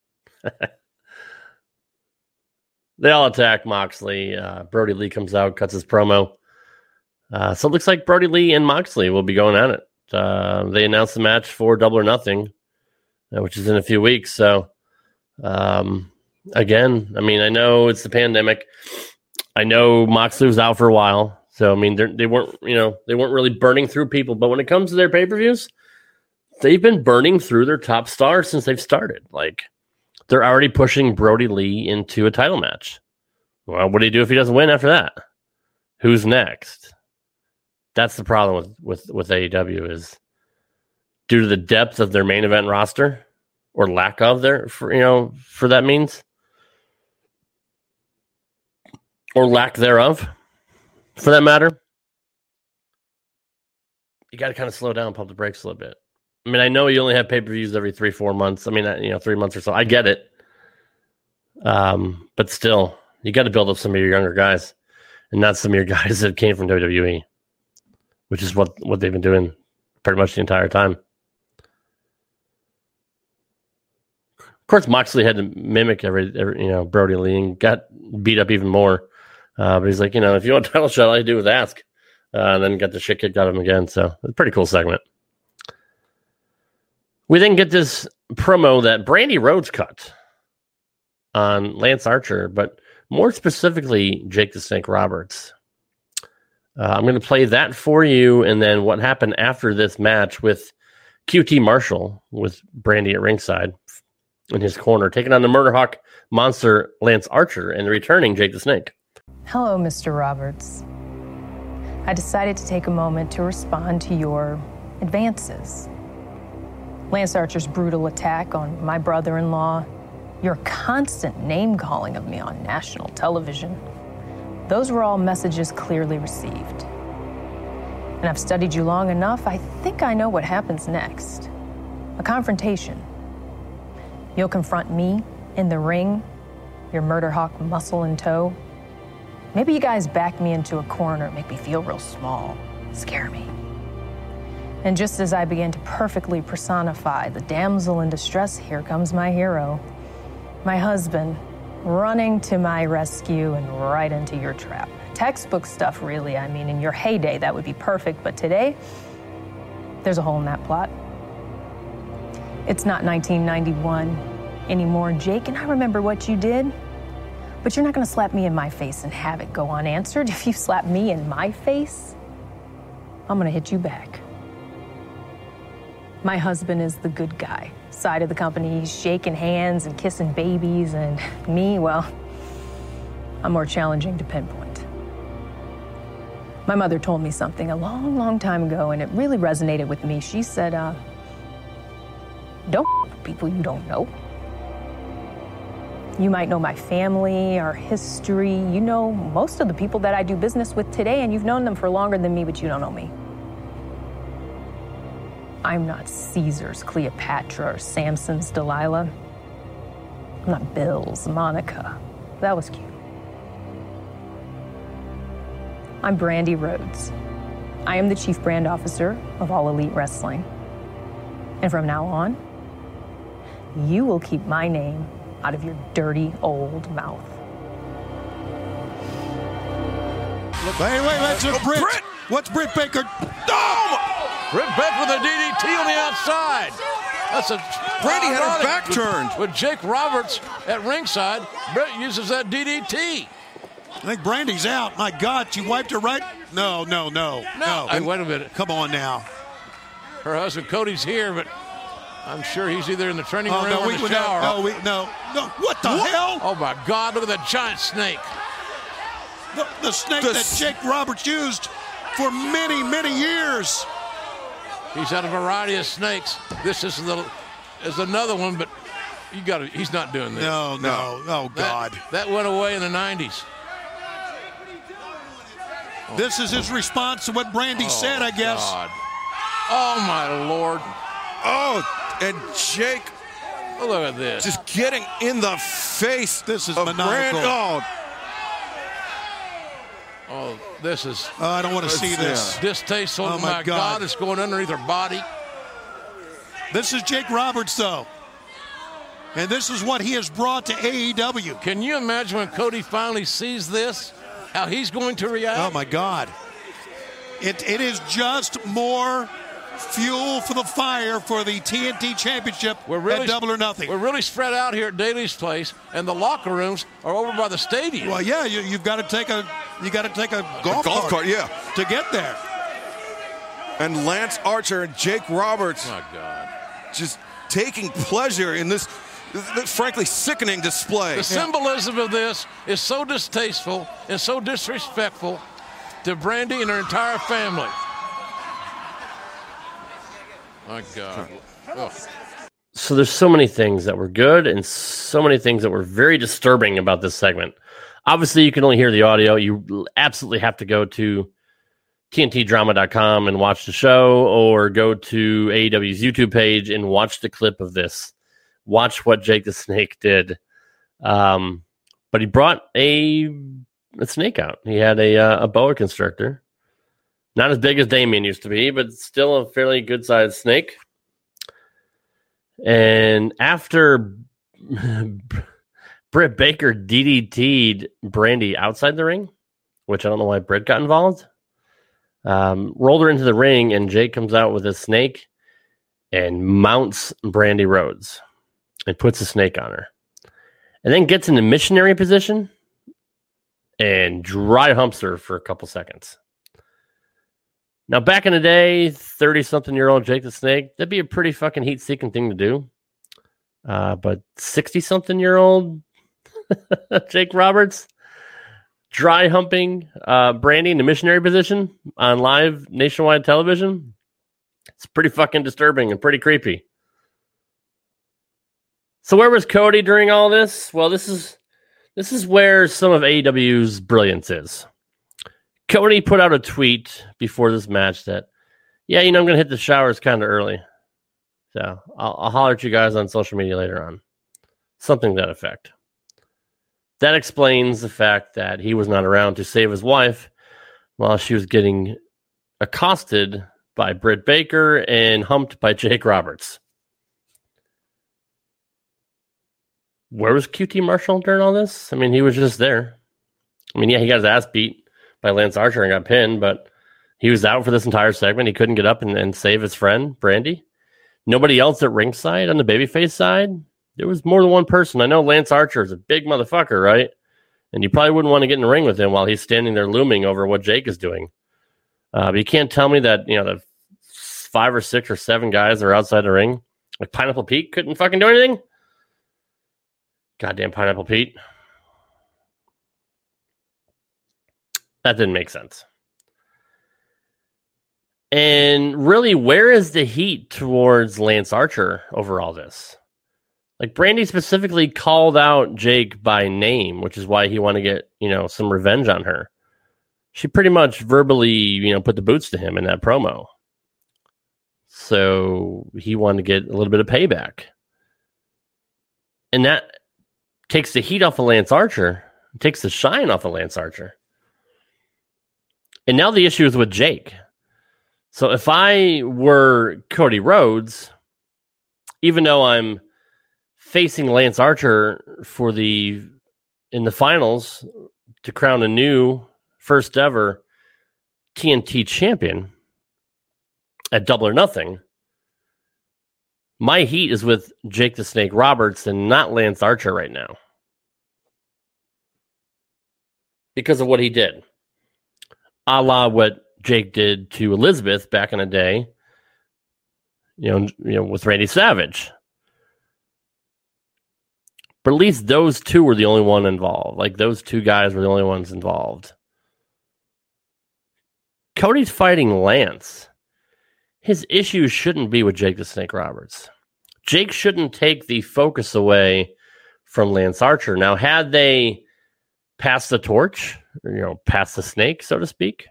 They all attack Moxley. Uh, Brody Lee comes out, cuts his promo. Uh, so it looks like Brody Lee and Moxley will be going at it. Uh, they announced the match for Double or Nothing, uh, which is in a few weeks. So, um, again, I mean, I know it's the pandemic. I know Moxley was out for a while. So, I mean, they weren't, you know, they weren't really burning through people. But when it comes to their pay-per-views, they've been burning through their top stars since they've started. Like, they're already pushing Brody Lee into a title match. Well, what do you do if he doesn't win after that? Who's next? That's the problem with, with, with A E W is due to the depth of their main event roster or lack of their, for, you know, for that means or lack thereof, for that matter. You got to kind of slow down, pump the brakes a little bit. I mean, I know you only have pay-per-views every three, four months. I mean, you know, three months or so. I get it. Um, but still, you got to build up some of your younger guys and not some of your guys that came from W W E, which is what, what they've been doing pretty much the entire time. Of course, Moxley had to mimic every, every you know, Brody Lee and got beat up even more. Uh, but he's like, you know, if you want a title shot, all you do is ask. Uh, and then got the shit kicked out of him again. So it's a pretty cool segment. We then get this promo that Brandy Rhodes cut on Lance Archer, but more specifically, Jake the Snake Roberts. Uh, I'm going to play that for you, and then what happened after this match with Q T Marshall, with Brandi at ringside in his corner, taking on the Murder Hawk monster Lance Archer and returning Jake the Snake. Hello, Mister Roberts. I decided to take a moment to respond to your advances. Lance Archer's brutal attack on my brother-in-law, your constant name-calling of me on national television. Those were all messages clearly received. And I've studied you long enough, I think I know what happens next. A confrontation. You'll confront me in the ring, your Murder Hawk muscle in tow. Maybe you guys back me into a corner, make me feel real small, scare me. And just as I begin to perfectly personify the damsel in distress, here comes my hero, my husband, running to my rescue and right into your trap. Textbook stuff, really. I mean, in your heyday, that would be perfect, but today, there's a hole in that plot. It's not nineteen ninety-one anymore, Jake, and I remember what you did. But you're not going to slap me in my face and have it go unanswered. If you slap me in my face, I'm going to hit you back. My husband is the good guy side of the company. He's shaking hands and kissing babies, and me, well, I'm more challenging to pinpoint. My mother told me something a long, long time ago, and it really resonated with me. She said, uh, don't with people you don't know. You might know my family, our history. You know most of the people that I do business with today, and you've known them for longer than me, but you don't know me. I'm not Caesar's Cleopatra or Samson's Delilah. I'm not Bill's Monica. That was cute. I'm Brandi Rhodes. I am the Chief Brand Officer of All Elite Wrestling. And from now on, you will keep my name out of your dirty old mouth. Wait, wait, that's a Britt. Britt. What's Britt Baker? Oh! Britt Baker with a D D T on the outside. That's a Brandi had her back with, turned. With Jake Roberts at ringside, Britt uses that D D T. I think Brandi's out. My God, she wiped her right. No, no, no, no. no. Hey, wait a minute. Come on now. Her husband Cody's here, but I'm sure he's either in the training oh, room no, or we, the shower. No, no, we, no, no. What the what? hell? Oh, my God. Look at that giant snake. The, the snake the that s- Jake Roberts used for many, many years. He's had a variety of snakes. This is, the, is another one, but you got to. He's not doing this. No, no. Oh, God. That, that went away in the nineties. This is his response to what Brandi oh, said, I guess. God. Oh, my Lord. Oh, and Jake. Oh, look at this. Just getting in the face. This is of maniacal. Brand- oh. oh, this is. Oh, I don't want to see this. Yeah. Distasteful. Oh, my, my God. God. It's going underneath her body. This is Jake Roberts, though. And this is what he has brought to A E W. Can you imagine when Cody finally sees this? How he's going to react? Oh, my God. It It is just more fuel for the fire for the T N T Championship we're really, at Double or Nothing. We're really spread out here at Daly's place, and the locker rooms are over by the stadium. Well, yeah, you, you've got to take a you got to take a golf, a golf cart, cart, yeah, to get there. And Lance Archer and Jake Roberts, oh, my God, just taking pleasure in this, this frankly sickening display. The yeah. symbolism of this is so distasteful and so disrespectful to Brandi and her entire family. My God. Ugh. So there's so many things that were good and so many things that were very disturbing about this segment. Obviously, you can only hear the audio. You absolutely have to go to T N T drama dot com and watch the show, or go to A E W's YouTube page and watch the clip of this. Watch what Jake the Snake did. Um, but he brought a, a snake out. He had a, uh, a boa constrictor. Not as big as Damien used to be, but still a fairly good-sized snake. And after Britt Baker D D T'd Brandi outside the ring, which I don't know why Britt got involved, um, rolled her into the ring, and Jake comes out with a snake and mounts Brandi Rhodes and puts a snake on her. And then gets in the missionary position and dry humps her for a couple seconds. Now, back in the day, thirty-something-year-old Jake the Snake, that'd be a pretty fucking heat-seeking thing to do. Uh, but sixty-something-year-old Jake Roberts, dry humping uh, Brandy in the missionary position on live nationwide television, it's pretty fucking disturbing and pretty creepy. So where was Cody during all this? Well, this is this is where some of A E W's brilliance is. Cody put out a tweet before this match that, yeah, you know, I'm going to hit the showers kind of early. So I'll, I'll holler at you guys on social media later on. Something to that effect. That explains the fact that he was not around to save his wife while she was getting accosted by Britt Baker and humped by Jake Roberts. Where was Q T Marshall during all this? I mean, he was just there. I mean, yeah, he got his ass beat by Lance Archer and got pinned, but he was out for this entire segment. He couldn't get up and, and save his friend, Brandy. Nobody else at ringside on the babyface side. There was more than one person. I know Lance Archer is a big motherfucker, right? And you probably wouldn't want to get in the ring with him while he's standing there looming over what Jake is doing. Uh, but you can't tell me that, you know, the five or six or seven guys that are outside the ring, like Pineapple Pete, couldn't fucking do anything. Goddamn Pineapple Pete. That didn't make sense. And really, where is the heat towards Lance Archer over all this? Like, Brandy specifically called out Jake by name, which is why he wanted to get, you know, some revenge on her. She pretty much verbally, you know, put the boots to him in that promo. So he wanted to get a little bit of payback. And that takes the heat off of Lance Archer. It takes the shine off of Lance Archer. And now the issue is with Jake. So if I were Cody Rhodes, even though I'm facing Lance Archer for the in the finals to crown a new first ever T N T champion at Double or Nothing, my heat is with Jake the Snake Roberts and not Lance Archer right now. Because of what he did. A la what Jake did to Elizabeth back in the day, you know, you know, with Randy Savage. But at least those two were the only one involved. Like, those two guys were the only ones involved. Cody's fighting Lance. His issues shouldn't be with Jake the Snake Roberts. Jake shouldn't take the focus away from Lance Archer. Now, had they passed the torch, or, you know, passed the snake, so to speak,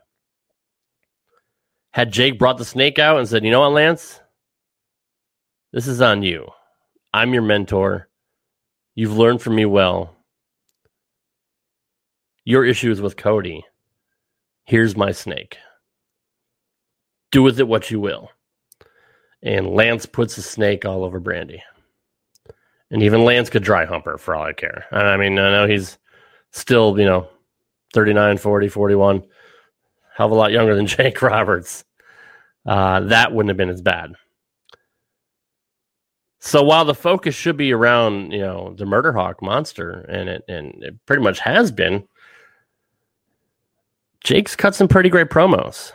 had Jake brought the snake out and said, you know what, Lance? This is on you. I'm your mentor. You've learned from me well. Your issue is with Cody. Here's my snake. Do with it what you will. And Lance puts a snake all over Brandy. And even Lance could dry hump her for all I care. And I mean, I know he's still, you know, thirty-nine, forty, forty-one. Hell of a lot younger than Jake Roberts. Uh, that wouldn't have been as bad. So while the focus should be around, you know, the Murder Hawk monster, and it and it pretty much has been, Jake's cut some pretty great promos.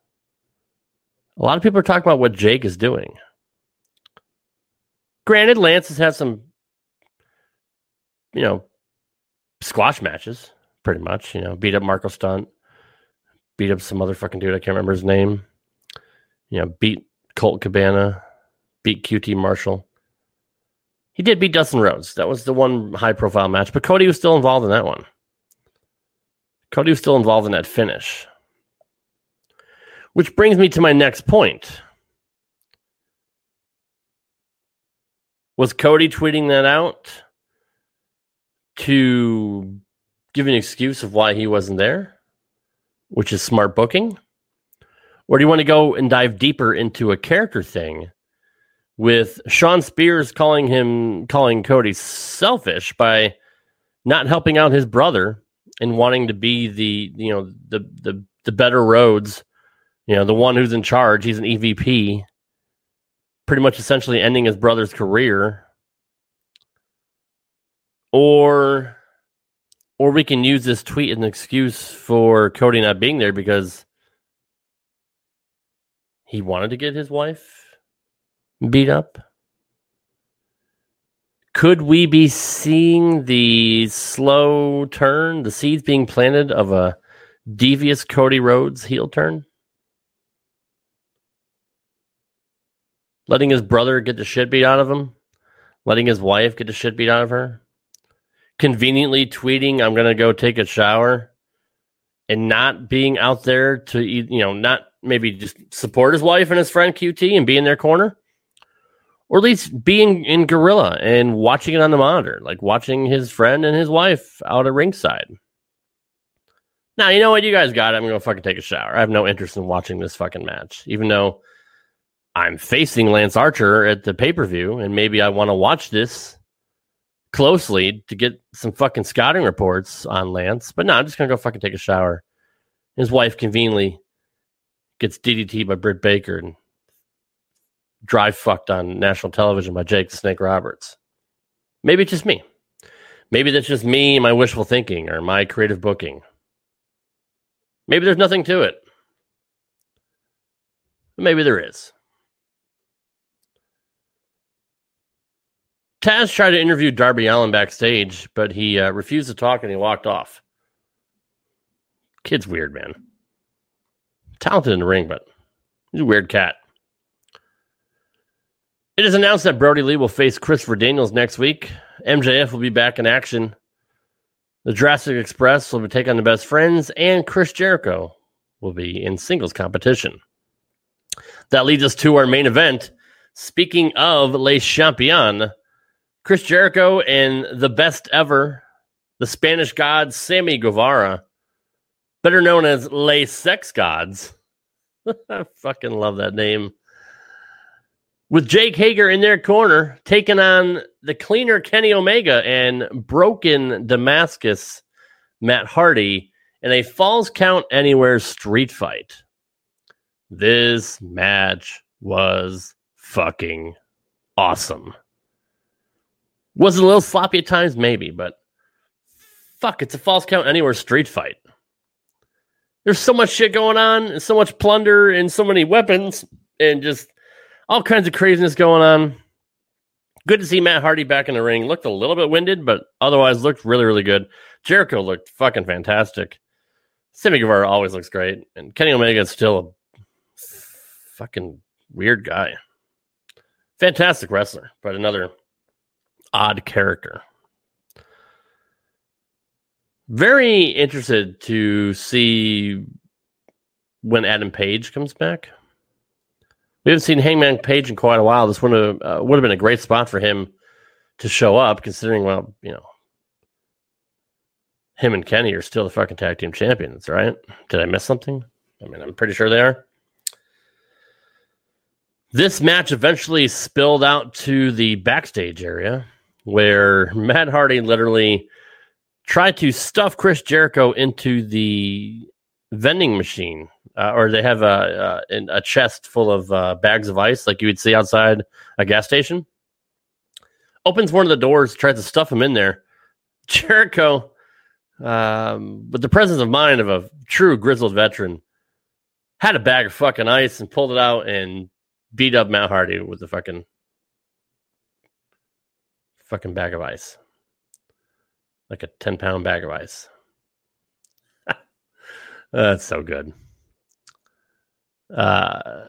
A lot of people are talking about what Jake is doing. Granted, Lance has had some, you know, squash matches, pretty much. You know, beat up Marco Stunt, beat up some motherfucking dude, I can't remember his name. You know, beat Colt Cabana, beat Q T Marshall. He did beat Dustin Rhodes. That was the one high-profile match, but Cody was still involved in that one. Cody was still involved in that finish. Which brings me to my next point. Was Cody tweeting that out to give an excuse of why he wasn't there, which is smart booking? Or do you want to go and dive deeper into a character thing with Shawn Spears calling him, calling Cody selfish by not helping out his brother and wanting to be the, you know, the the the better Rhodes, you know, the one who's in charge. He's an E V P, pretty much essentially ending his brother's career. Or, or we can use this tweet as an excuse for Cody not being there because he wanted to get his wife beat up? Could we be seeing the slow turn, the seeds being planted of a devious Cody Rhodes heel turn? Letting his brother get the shit beat out of him? Letting his wife get the shit beat out of her? Conveniently tweeting, I'm going to go take a shower, and not being out there to, you know, not maybe just support his wife and his friend Q T and be in their corner? Or at least being in Gorilla and watching it on the monitor, like watching his friend and his wife out at ringside. Now, you know what? You guys got it. I'm going to fucking take a shower. I have no interest in watching this fucking match, even though I'm facing Lance Archer at the pay-per-view, and maybe I want to watch this closely to get some fucking scouting reports on Lance. But no, I'm just going to go fucking take a shower. His wife conveniently gets D D T'd by Britt Baker and drive fucked on national television by Jake the Snake Roberts. Maybe it's just me. Maybe that's just me, my wishful thinking, or my creative booking. Maybe there's nothing to it. Maybe there is. Taz tried to interview Darby Allin backstage, but he uh, refused to talk and he walked off. Kid's weird, man. Talented in the ring, but he's a weird cat. It is announced that Brody Lee will face Christopher Daniels next week. M J F will be back in action. The Jurassic Express will be taking on the Best Friends, and Chris Jericho will be in singles competition. That leads us to our main event. Speaking of Le Champion, Chris Jericho and the best ever, the Spanish God Sammy Guevara, better known as Le Sex Gods. I fucking love that name. With Jake Hager in their corner, taking on the cleaner Kenny Omega and broken Damascus Matt Hardy in a Falls Count Anywhere street fight. This match was fucking awesome. Was it a little sloppy at times? Maybe, but fuck, it's a Falls Count Anywhere street fight. There's so much shit going on, and so much plunder, and so many weapons, and just all kinds of craziness going on. Good to see Matt Hardy back in the ring. Looked a little bit winded, but otherwise looked really, really good. Jericho looked fucking fantastic. Sammy Guevara always looks great, and Kenny Omega is still a fucking weird guy. Fantastic wrestler, but another odd character. Very interested to see when Adam Page comes back. We haven't seen Hangman Page in quite a while. This would have uh, would have been a great spot for him to show up, considering, well, you know, him and Kenny are still the fucking tag team champions, right? Did I miss something? I mean, I'm pretty sure they are. This match eventually spilled out to the backstage area, where Matt Hardy literally tried to stuff Chris Jericho into the vending machine, uh, or they have a, a a chest full of uh, bags of ice, like you would see outside a gas station. Opens one of the doors, tries to stuff him in there. Jericho, um, with the presence of mind of a true grizzled veteran, had a bag of fucking ice and pulled it out and beat up Matt Hardy with the fucking fucking bag of ice. Like a ten pound bag of ice. That's so good. Uh,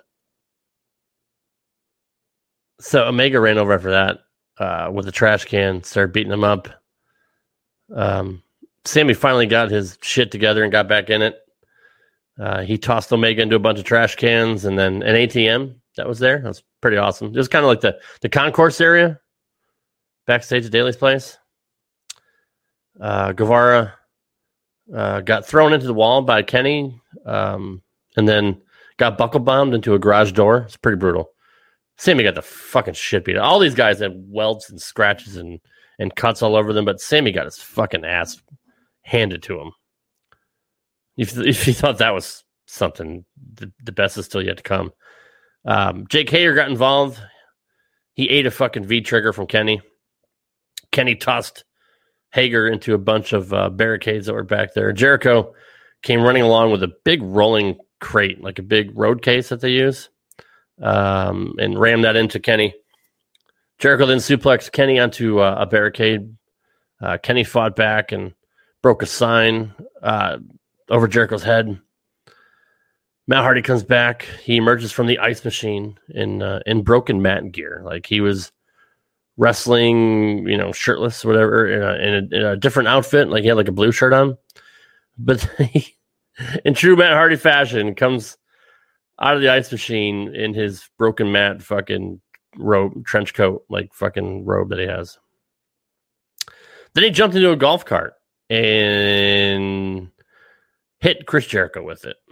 so Omega ran over after that uh, with a trash can, started beating him up. Um, Sammy finally got his shit together and got back in it. Uh, he tossed Omega into a bunch of trash cans, and then an A T M that was there. That was pretty awesome. It was kind of like the, the concourse area backstage at Daly's place. Uh, Guevara uh, got thrown into the wall by Kenny, um, and then got buckle bombed into a garage door. It's pretty brutal. Sammy got the fucking shit beat. All these guys had welts and scratches and, and cuts all over them, but Sammy got his fucking ass handed to him. If, if you thought that was something, the, the best is still yet to come. Um, Jake Hager got involved. He ate a fucking V-trigger from Kenny. Kenny tossed Hager into a bunch of uh, barricades that were back there. Jericho came running along with a big rolling crate, like a big road case that they use. um, and rammed that into Kenny. Jericho then suplexed Kenny onto uh, a barricade. Uh, Kenny fought back and broke a sign uh, over Jericho's head. Matt Hardy comes back. He emerges from the ice machine in uh, in broken mat gear, like he was wrestling, you know, shirtless, whatever, in a, in a, in a different outfit. Like he had like a blue shirt on, but he, in true Matt Hardy fashion, comes out of the ice machine in his broken mat fucking robe, trench coat, like fucking robe that he has. Then he jumped into a golf cart and hit Chris Jericho with it.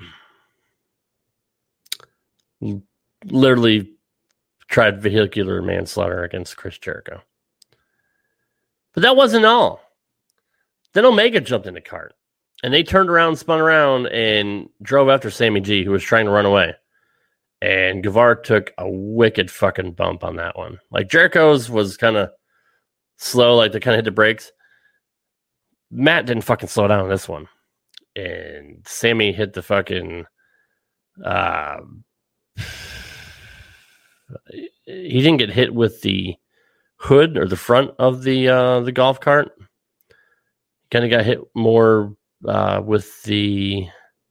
Literally tried vehicular manslaughter against Chris Jericho. But that wasn't all. Then Omega jumped in the cart. And they turned around, spun around, and drove after Sammy G, who was trying to run away. And Guevara took a wicked fucking bump on that one. Like, Jericho's was kind of slow, like they kind of hit the brakes. Matt didn't fucking slow down on this one. And Sammy hit the fucking... Uh, he didn't get hit with the hood or the front of the uh, the golf cart. Kind of got hit more uh, with the...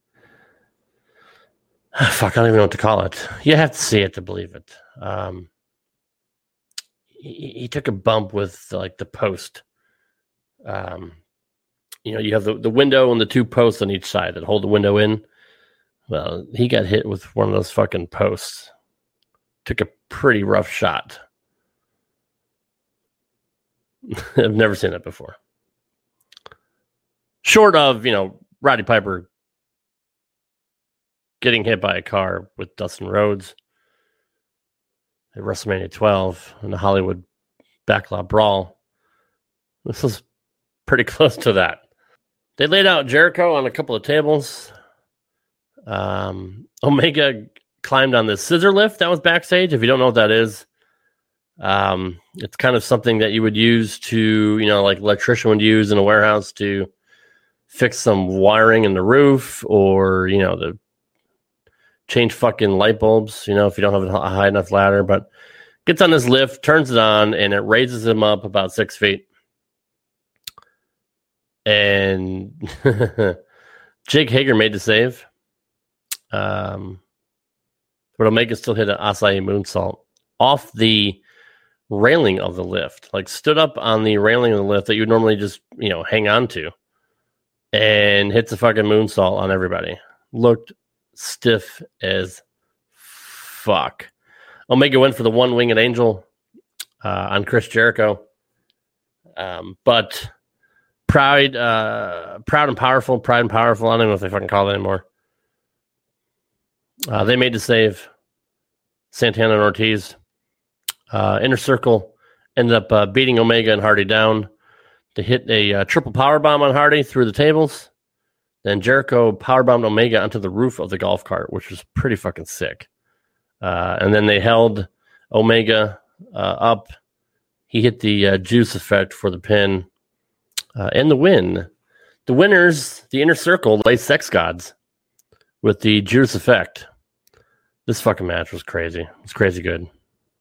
Fuck, I don't even know what to call it. You have to see it to believe it. Um, he, he took a bump with like the post. Um, you know, you have the, the window and the two posts on each side that hold the window in. Well, he got hit with one of those fucking posts. Took a pretty rough shot. I've never seen that before. Short of, you know, Roddy Piper getting hit by a car with Dustin Rhodes at WrestleMania twelve in the Hollywood Backlot Brawl. This was pretty close to that. They laid out Jericho on a couple of tables. Um, Omega climbed on the scissor lift that was backstage. If you don't know what that is, um, it's kind of something that you would use to, you know, like electrician would use in a warehouse to fix some wiring in the roof, or, you know, the change fucking light bulbs, you know, if you don't have a high enough ladder. But gets on this lift, turns it on, and it raises him up about six feet. And Jake Hager made the save. Um, but Omega still hit an Acai moonsault off the railing of the lift, like stood up on the railing of the lift that you would normally just, you know, hang on to, and hits a fucking moonsault on everybody. Looked stiff as fuck. Omega went for the one-winged angel uh, on Chris Jericho. Um, but proud, uh, proud and powerful, pride and powerful. I don't know if they fucking call it anymore. Uh, they made the save. Santana and Ortiz. Uh, Inner Circle ended up uh, beating Omega and Hardy down. They hit a uh, triple powerbomb on Hardy through the tables. Then Jericho powerbombed Omega onto the roof of the golf cart, which was pretty fucking sick. Uh, and then they held Omega uh, up. He hit the uh, juice effect for the pin uh, and the win. The winners, the Inner Circle, lay Sex Gods with the juice effect. This fucking match was crazy. It's crazy good.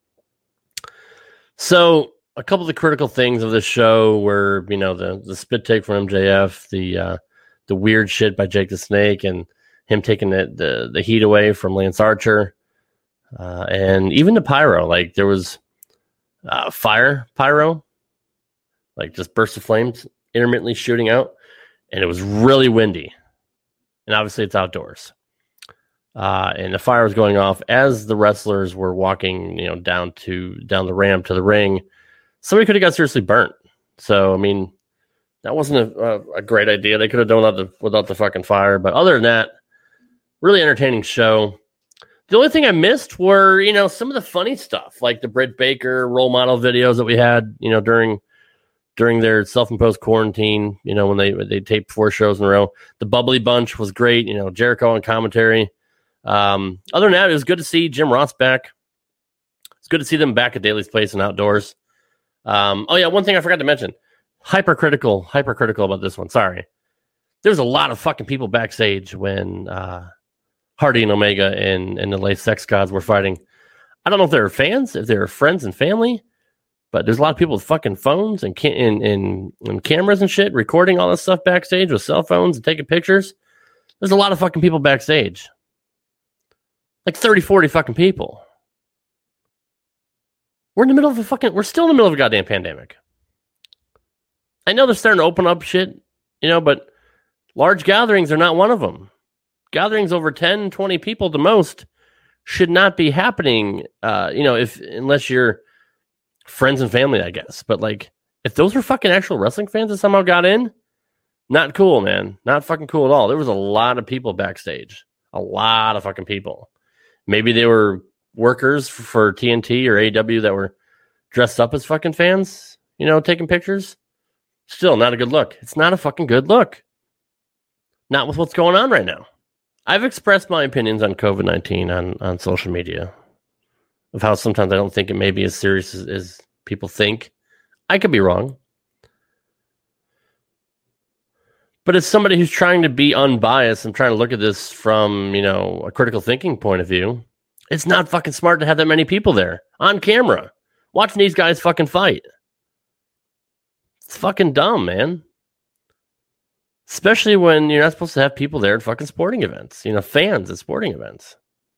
So a couple of the critical things of this show were, you know, the the spit take from M J F, the uh, the weird shit by Jake the Snake, and him taking the the, the heat away from Lance Archer, uh, and even the pyro. Like there was uh, fire pyro, like just bursts of flames intermittently shooting out, and it was really windy, and obviously it's outdoors. Uh, and the fire was going off as the wrestlers were walking, you know, down to down the ramp to the ring. Somebody could have got seriously burnt. So, I mean, that wasn't a, a, a great idea. They could have done without the without the fucking fire. But other than that, really entertaining show. The only thing I missed were, you know, some of the funny stuff, like the Britt Baker role model videos that we had, you know, during during their self-imposed quarantine. You know, when they they taped four shows in a row. The Bubbly Bunch was great. You know, Jericho on commentary. Um, other than that, it was good to see Jim Ross back. It's good to see them back at Daly's Place and outdoors. Um, oh yeah, one thing I forgot to mention. Hypercritical, hypercritical about this one. Sorry. There was a lot of fucking people backstage when uh, Hardy and Omega and, and the late Sex Gods were fighting. I don't know if they're fans, if they're friends and family, but there's a lot of people with fucking phones and, ca- and, and, and cameras and shit recording all this stuff backstage with cell phones and taking pictures. There's a lot of fucking people backstage. Like thirty, forty fucking people. We're in the middle of a fucking, we're still in the middle of a goddamn pandemic. I know they're starting to open up shit, you know, but large gatherings are not one of them. Gatherings over ten, twenty people the most should not be happening, uh, you know, if unless you're friends and family, I guess. But like, if those were fucking actual wrestling fans that somehow got in, not cool, man. Not fucking cool at all. There was a lot of people backstage. A lot of fucking people. Maybe they were workers for T N T or A E W that were dressed up as fucking fans, you know, taking pictures. Still not a good look. It's not a fucking good look. Not with what's going on right now. I've expressed my opinions on COVID nineteen on, on social media of how sometimes I don't think it may be as serious as, as people think. I could be wrong. But as somebody who's trying to be unbiased and trying to look at this from, you know, a critical thinking point of view, it's not fucking smart to have that many people there on camera watching these guys fucking fight. It's fucking dumb, man. Especially when you're not supposed to have people there at fucking sporting events, you know, fans at sporting events.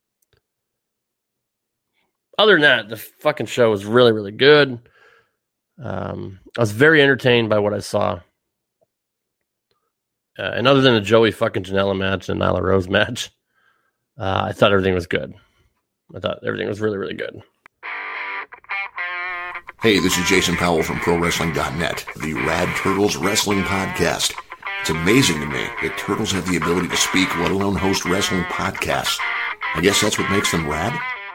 Other than that, the fucking show was really, really good. Um, I was very entertained by what I saw. Uh, and other than the Joey fucking Janela match and Nyla Rose match, uh, I thought everything was good. I thought everything was really, really good. Hey, this is Jason Powell from Pro Wrestling dot net, the Rad Turtles Wrestling Podcast. It's amazing to me that turtles have the ability to speak, let alone host wrestling podcasts. I guess that's what makes them rad.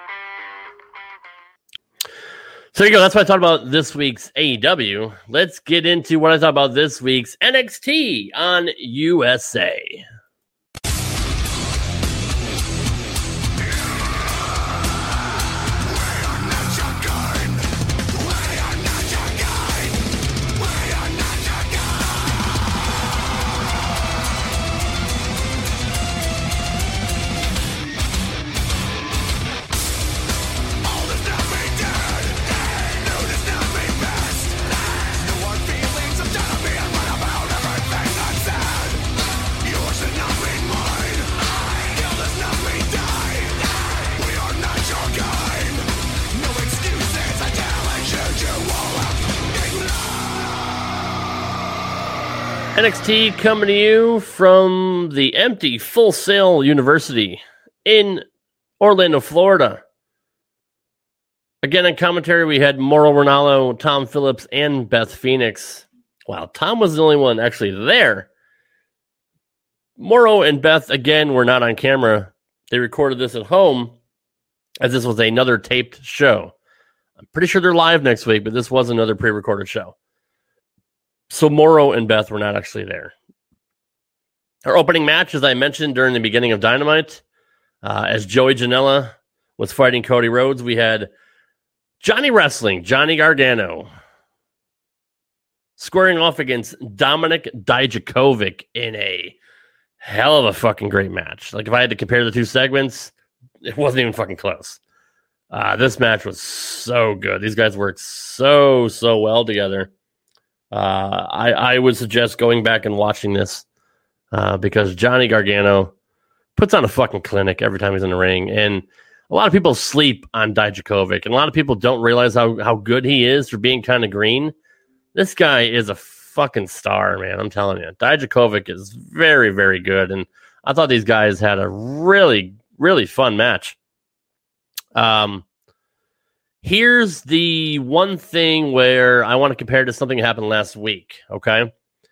So there you go. That's what I thought about this week's A E W. Let's get into what I thought about this week's N X T on U S A. N X T coming to you from the empty Full Sail University in Orlando, Florida. Again, in commentary, we had Mauro Ranallo, Tom Phillips, and Beth Phoenix. Wow, Tom was the only one actually there. Mauro and Beth, again, were not on camera. They recorded this at home, as this was another taped show. I'm pretty sure they're live next week, but this was another pre-recorded show. So Mauro and Beth were not actually there. Our opening match, as I mentioned during the beginning of Dynamite, uh, as Joey Janela was fighting Cody Rhodes, we had Johnny Wrestling, Johnny Gargano, squaring off against Dominic Dijakovic in a hell of a fucking great match. Like, if I had to compare the two segments, it wasn't even fucking close. Uh, this match was so good. These guys worked so, so well together. Uh, I, I would suggest going back and watching this uh, because Johnny Gargano puts on a fucking clinic every time he's in the ring. And a lot of people sleep on Dijakovic, and a lot of people don't realize how, how good he is for being kind of green. This guy is a fucking star, man. I'm telling you. Dijakovic is very, very good. And I thought these guys had a really, really fun match. Um, Here's the one thing where I want to compare to something that happened last week, okay?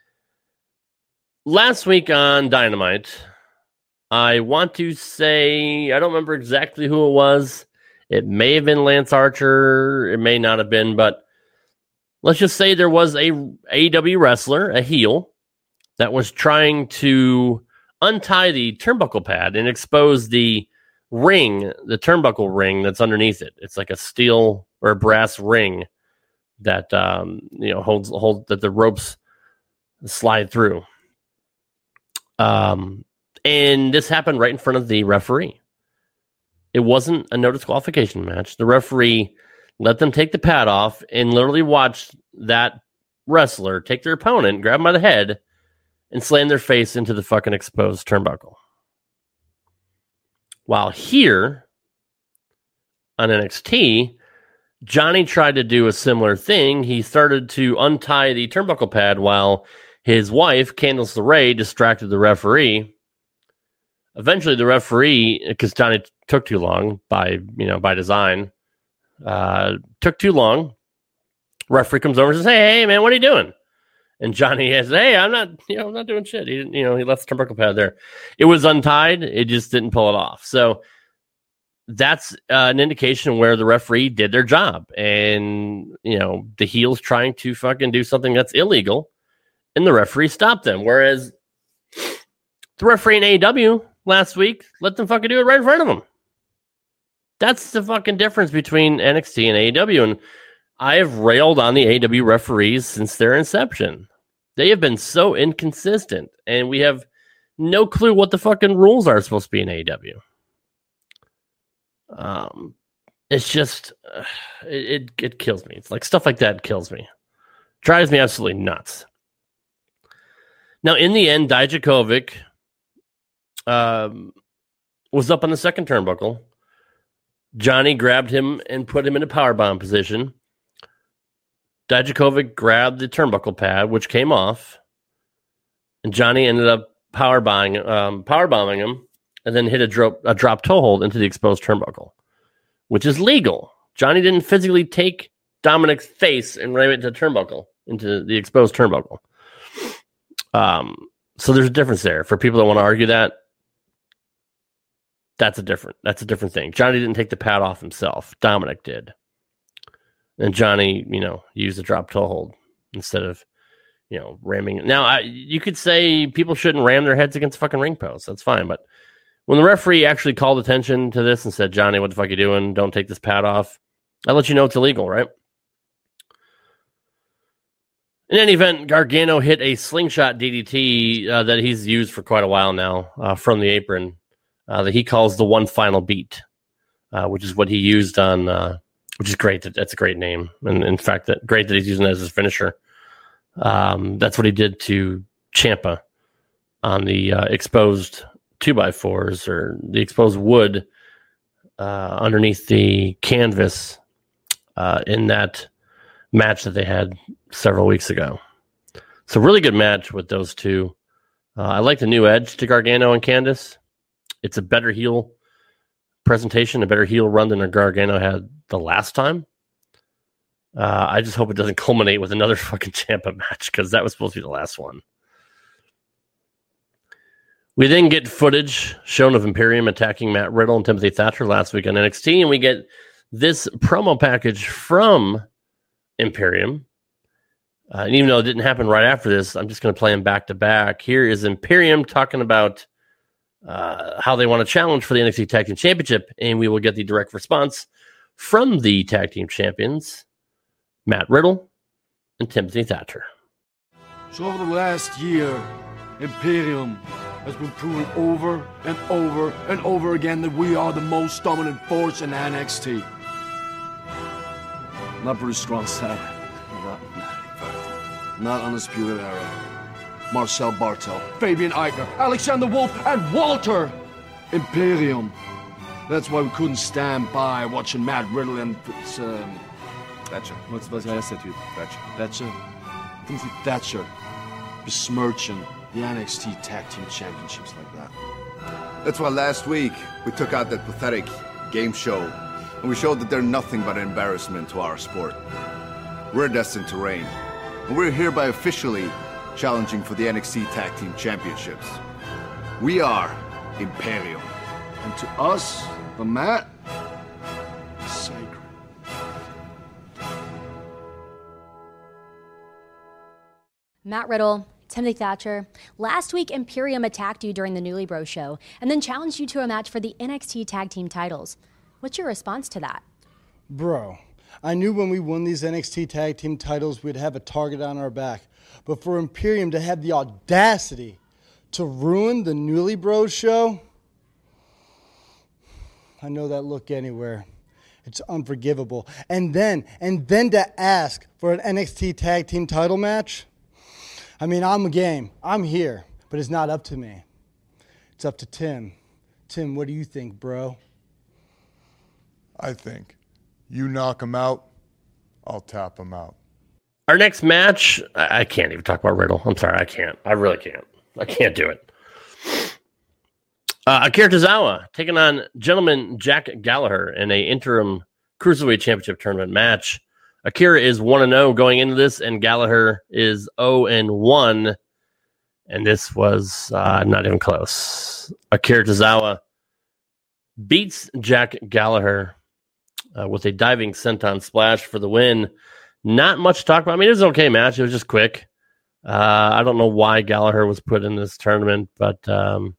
Last week on Dynamite, I want to say, I don't remember exactly who it was. It may have been Lance Archer. It may not have been, but let's just say there was a A E W wrestler, a heel, that was trying to untie the turnbuckle pad and expose the ring, the turnbuckle ring that's underneath it. It's like a steel or a brass ring that um, you know holds hold that the ropes slide through. Um, and this happened right in front of the referee. It wasn't a no disqualification match. The referee let them take the pad off and literally watched that wrestler take their opponent, grab him by the head, and slam their face into the fucking exposed turnbuckle. While here on N X T, Johnny tried to do a similar thing. He started to untie the turnbuckle pad while his wife, Candice LeRae, distracted the referee. Eventually, the referee, because Johnny took too long by, you know, by design, uh, took too long. Referee comes over and says, "Hey, hey, man, what are you doing?" And Johnny says, "Hey, I'm not, you know, I'm not doing shit." He didn't, you know, he left the turnbuckle pad there. It was untied. It just didn't pull it off. So that's uh, an indication where the referee did their job, and you know, the heel's trying to fucking do something that's illegal, and the referee stopped them. Whereas the referee in A E W last week let them fucking do it right in front of them. That's the fucking difference between N X T and A E W. And I have railed on the A E W referees since their inception. They have been so inconsistent, and we have no clue what the fucking rules are supposed to be in A E W. Um, it's just, uh, it, it it kills me. It's like stuff like that kills me. Drives me absolutely nuts. Now, in the end, Dijakovic um, was up on the second turnbuckle. Johnny grabbed him and put him in a powerbomb position. Dijakovic grabbed the turnbuckle pad, which came off, and Johnny ended up powerbombing, um, powerbombing him, and then hit a drop, a drop toe hold into the exposed turnbuckle, which is legal. Johnny didn't physically take Dominic's face and ram it into the turnbuckle, into the exposed turnbuckle. Um, so there's a difference there. For people that want to argue that, that's a different, that's a different thing. Johnny didn't take the pad off himself. Dominic did. And Johnny, you know, used a drop toe hold instead of, you know, ramming. Now, I, you could say people shouldn't ram their heads against fucking ring posts. That's fine. But when the referee actually called attention to this and said, "Johnny, what the fuck are you doing? Don't take this pad off," I let you know it's illegal, right? In any event, Gargano hit a slingshot D D T uh, that he's used for quite a while now uh, from the apron uh, that he calls the one final beat, uh, which is what he used on, uh, which is great. That's a great name. And in fact, that great that he's using that as his finisher. Um, that's what he did to Ciampa on the uh, exposed two by fours or the exposed wood uh, underneath the canvas uh, in that match that they had several weeks ago. So really good match with those two. Uh, I like the new edge to Gargano and Candice. It's a better heel presentation, a better heel run than Gargano had the last time. Uh, I just hope it doesn't culminate with another fucking Ciampa match, because that was supposed to be the last one. We then get footage shown of Imperium attacking Matt Riddle and Timothy Thatcher last week on N X T, and we get this promo package from Imperium. Uh, and even though it didn't happen right after this, I'm just going to play them back to back. Here is Imperium talking about uh, how they want to challenge for the N X T Tag Team Championship, and we will get the direct response from the Tag Team Champions, Matt Riddle and Timothy Thatcher. So over the last year, Imperium has been proven over and over and over again that we are the most dominant force in N X T. Not Bruce Strong Saturn. Not, not Undisputed Era. Marcel Bartel, Fabian Aichner, Alexander Wolf, and Walter. Imperium. That's why we couldn't stand by watching Matt Riddle and um, Thatcher. What's was heißt der Typ? Thatcher. Thatcher. Timothy Thatcher besmirching the N X T Tag Team Championships like that. That's why last week we took out that pathetic game show and we showed that they're nothing but an embarrassment to our sport. We're destined to reign, and we're hereby officially challenging for the N X T Tag Team Championships. We are Imperium. And to us, the mat is sacred. Matt Riddle, Timothy Thatcher, last week Imperium attacked you during the Newly Bro show and then challenged you to a match for the N X T Tag Team titles. What's your response to that? Bro, I knew when we won these N X T Tag Team titles we'd have a target on our back. But for Imperium to have the audacity to ruin the Newly Bro show, I know that look anywhere. It's unforgivable. And then, and then to ask for an N X T Tag Team title match? I mean, I'm game. I'm here. But it's not up to me. It's up to Tim. Tim, what do you think, bro? I think you knock him out, I'll tap him out. Our next match, I, I can't even talk about Riddle. I'm sorry, I can't. I really can't. I can't do it. Uh, Akira Tozawa taking on gentleman Jack Gallagher in a interim Cruiserweight Championship tournament match. Akira is one and oh going into this, and Gallagher is oh and one, and this was uh, not even close. Akira Tozawa beats Jack Gallagher uh, with a diving senton splash for the win. Not much to talk about. I mean, it was an okay match. It was just quick. Uh, I don't know why Gallagher was put in this tournament, but um,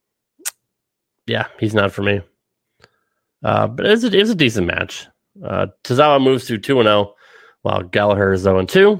yeah, he's not for me. Uh, but it was, a, it was a decent match. Uh, Tozawa moves to two and oh, while Gallagher is oh and two.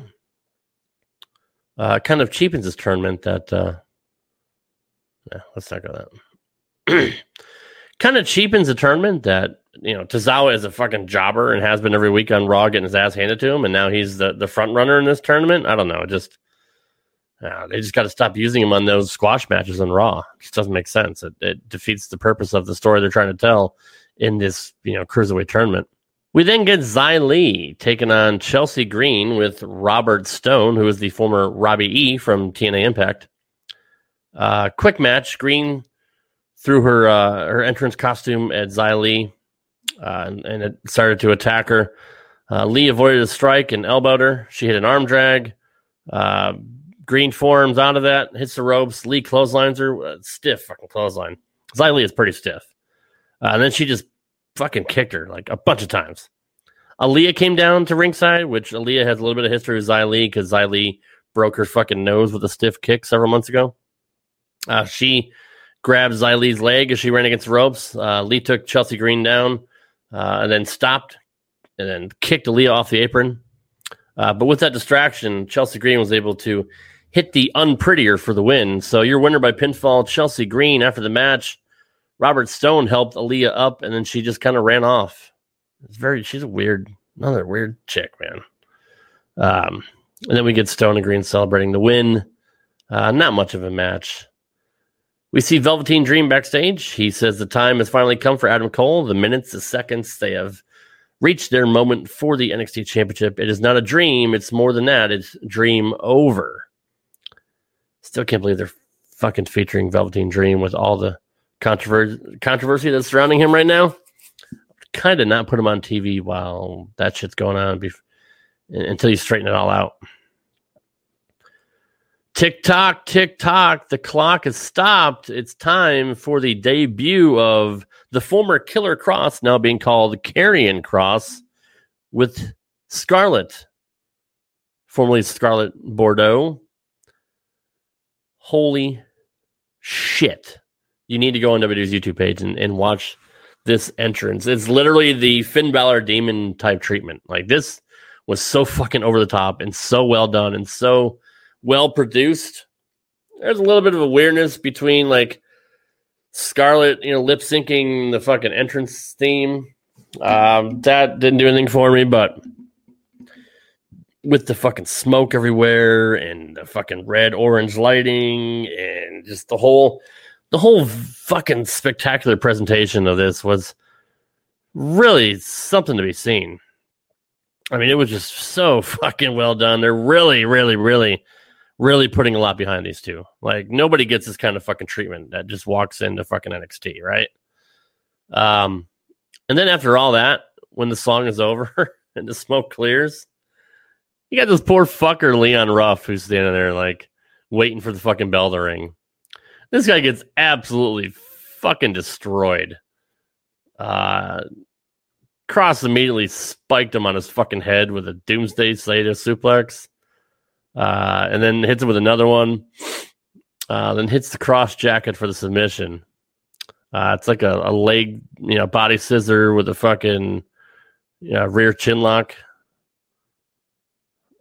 Uh, kind of cheapens this tournament that... Uh, yeah, let's not go that. Kind of cheapens the tournament that, you know, Tozawa is a fucking jobber and has been every week on Raw getting his ass handed to him, and now he's the, the front runner in this tournament. I don't know. Just uh, they just got to stop using him on those squash matches on Raw. It just doesn't make sense. It, it defeats the purpose of the story they're trying to tell in this, you know, Cruiserweight tournament. We then get Xia Li taking on Chelsea Green with Robert Stone, who is the former Robbie E from T N A Impact. Uh, quick match. Green threw her uh, her entrance costume at Xia Li, uh, and, and it started to attack her. Uh, Lee avoided a strike and elbowed her. She hit an arm drag. Uh, Green forms out of that, hits the ropes. Lee clotheslines her. Uh, stiff fucking clothesline. Xia Li is pretty stiff. Uh, and then she just fucking kicked her like a bunch of times. Aaliyah came down to ringside, which Aaliyah has a little bit of history with Xia Li because Xia Li broke her fucking nose with a stiff kick several months ago. Uh, she grabbed Xia Li's leg as she ran against the ropes. Uh, Lee took Chelsea Green down uh, and then stopped and then kicked Aaliyah off the apron. Uh, but with that distraction, Chelsea Green was able to hit the unprettier for the win. So your winner by pinfall, Chelsea Green. After the match, Robert Stone helped Aaliyah up, and then she just kind of ran off. It's very, she's a weird, another weird chick, man. Um, and then we get Stone and Green celebrating the win. Uh, not much of a match. We see Velveteen Dream backstage. He says the time has finally come for Adam Cole. The minutes, the seconds, they have reached their moment for the N X T Championship. It is not a dream. It's more than that. It's dream over. Still can't believe they're fucking featuring Velveteen Dream with all the controversy controversy that's surrounding him right now. Kind of not put him on T V while that shit's going on bef- until you straighten it all out. Tick tock, tick tock. The clock has stopped. It's time for the debut of the former Killer Cross, now being called Karrion Kross, with Scarlett, formerly Scarlett Bordeaux. Holy shit. You need to go on W W E's YouTube page and, and watch this entrance. It's literally the Finn Balor demon type treatment. Like, this was so fucking over the top and so well done and so well produced. There's a little bit of a weirdness between like Scarlett, you know, lip syncing the fucking entrance theme. Um, that didn't do anything for me, but with the fucking smoke everywhere and the fucking red orange lighting and just the whole the whole fucking spectacular presentation of this was really something to be seen. I mean, it was just so fucking well done. They're really, really, really, really putting a lot behind these two. Like, nobody gets this kind of fucking treatment that just walks into fucking N X T, right? Um, and then after all that, when the song is over and the smoke clears, you got this poor fucker Leon Ruff who's standing there like waiting for the fucking bell to ring. This guy gets absolutely fucking destroyed. Uh, Cross immediately spiked him on his fucking head with a Doomsday Slater suplex. Uh, and then hits him with another one. Uh, then hits the Cross jacket for the submission. Uh, it's like a, a leg, you know, body scissor with a fucking, you know, rear chin lock.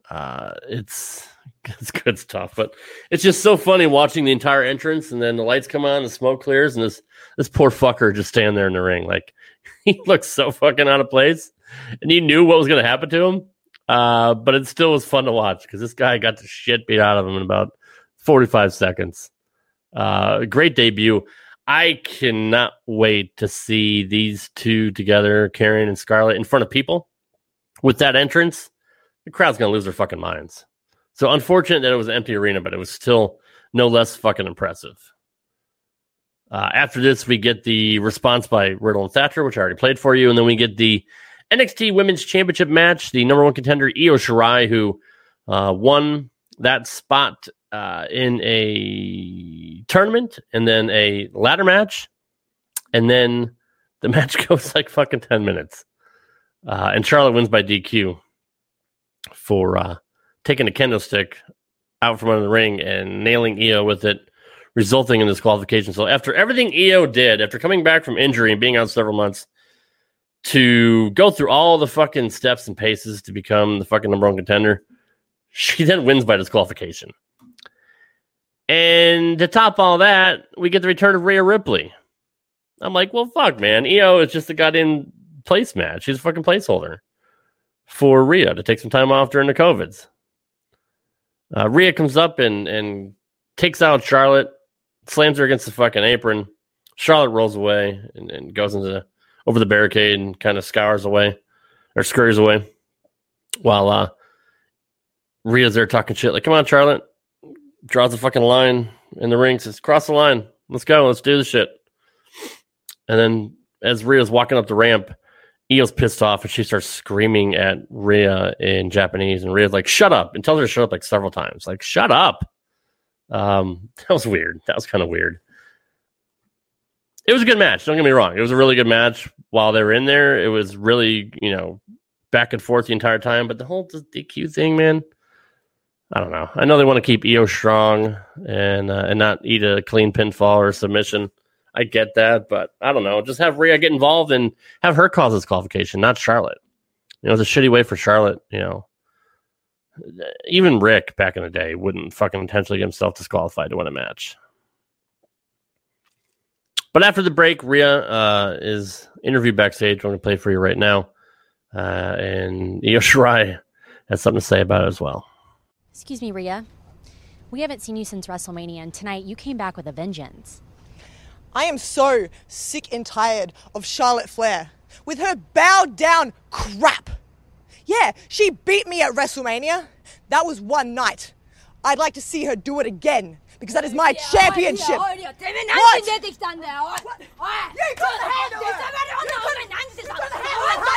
Uh, it's it's good stuff, but it's just so funny watching the entire entrance, and then the lights come on, the smoke clears, and this this poor fucker just standing there in the ring, like he looks so fucking out of place, and you knew what was going to happen to him, uh, but it still was fun to watch because this guy got the shit beat out of him in about forty-five seconds. Uh, great debut. I cannot wait to see these two together, Karen and Scarlett, in front of people with that entrance. The crowd's going to lose their fucking minds. So unfortunate that it was an empty arena, but it was still no less fucking impressive. Uh, after this, we get the response by Riddle and Thatcher, which I already played for you. And then we get the N X T Women's Championship match, the number one contender, Io Shirai, who uh, won that spot uh, in a tournament and then a ladder match. And then the match goes like fucking ten minutes. Uh, and Charlotte wins by D Q for uh, taking a kendo stick out from under the ring and nailing Io with it, resulting in disqualification. So after everything Io did, after coming back from injury and being out several months, to go through all the fucking steps and paces to become the fucking number one contender, she then wins by disqualification. And to top all that, we get the return of Rhea Ripley. I'm like, well, fuck, man. Io is just a goddamn place match. She's a fucking placeholder for Rhea to take some time off during the COVIDs. Uh, Rhea comes up and, and takes out Charlotte, slams her against the fucking apron. Charlotte rolls away and, and goes into the, over the barricade and kind of scours away or scurries away while uh, Rhea's there talking shit. Like, come on, Charlotte. Draws a fucking line in the ring, says, cross the line. Let's go. Let's do the shit. And then as Rhea's walking up the ramp, Io's pissed off and she starts screaming at Rhea in Japanese, and Rhea's like, shut up, and tells her to shut up like several times. Like, shut up. Um, that was weird. That was kind of weird. It was a good match. Don't get me wrong. It was a really good match while they were in there. It was really, you know, back and forth the entire time. But the whole D Q thing, man, I don't know. I know they want to keep Io strong and uh, and not eat a clean pinfall or submission. I get that, but I don't know. Just have Rhea get involved and have her cause this qualification, not Charlotte. You know, it's a shitty way for Charlotte, you know. Even Rick back in the day wouldn't fucking intentionally get himself disqualified to win a match. But after the break, Rhea uh, is interviewed backstage. I'm going to play for you right now. Uh, and Io Shirai has something to say about it as well. Excuse me, Rhea. We haven't seen you since WrestleMania, and tonight you came back with a vengeance. I am so sick and tired of Charlotte Flair with her bowed down crap. Yeah, she beat me at WrestleMania. That was one night. I'd like to see her do it again because that is my championship. What? You put the hand away. You put the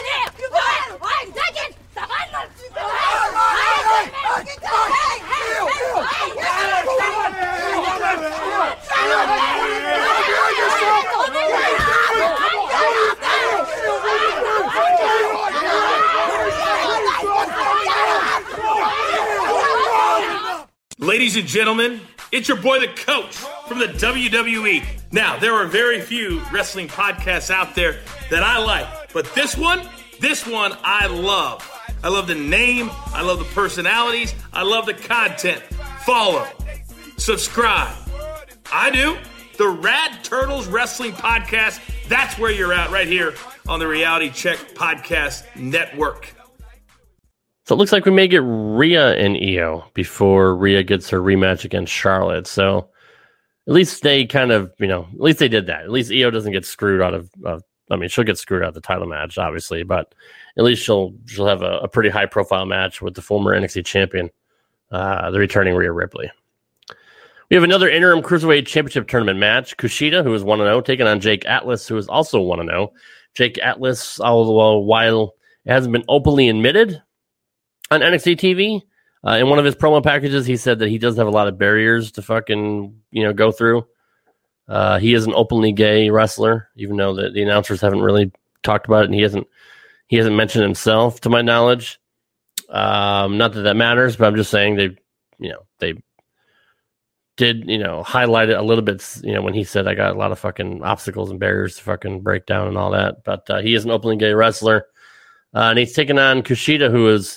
Ladies and gentlemen, it's your boy, the Coach, from the W W E. Now, there are very few wrestling podcasts out there that I like, but this one, this one I love. I love the name, I love the personalities, I love the content. Follow, subscribe. I do. The Rad Turtles Wrestling Podcast, that's where you're at right here on the Reality Check Podcast Network. So it looks like we may get Rhea and Io before Rhea gets her rematch against Charlotte. So at least they kind of, you know, at least they did that. At least Io doesn't get screwed out of, uh, I mean, she'll get screwed out of the title match, obviously, but at least she'll she'll have a, a pretty high profile match with the former N X T champion, uh, the returning Rhea Ripley. We have another interim Cruiserweight Championship tournament match. Kushida, who is one and oh, taking on Jake Atlas, who is also one and oh. Jake Atlas, all while it hasn't been openly admitted on N X T T V, uh, in one of his promo packages, he said that he does have a lot of barriers to fucking, you know, go through. Uh, he is an openly gay wrestler, even though the, the announcers haven't really talked about it, and he hasn't he hasn't mentioned himself, to my knowledge. Um, not that that matters, but I'm just saying they, you know, they did, you know, highlight it a little bit, you know, when he said I got a lot of fucking obstacles and barriers to fucking break down and all that. But uh, he is an openly gay wrestler, uh, and he's taking on Kushida, who is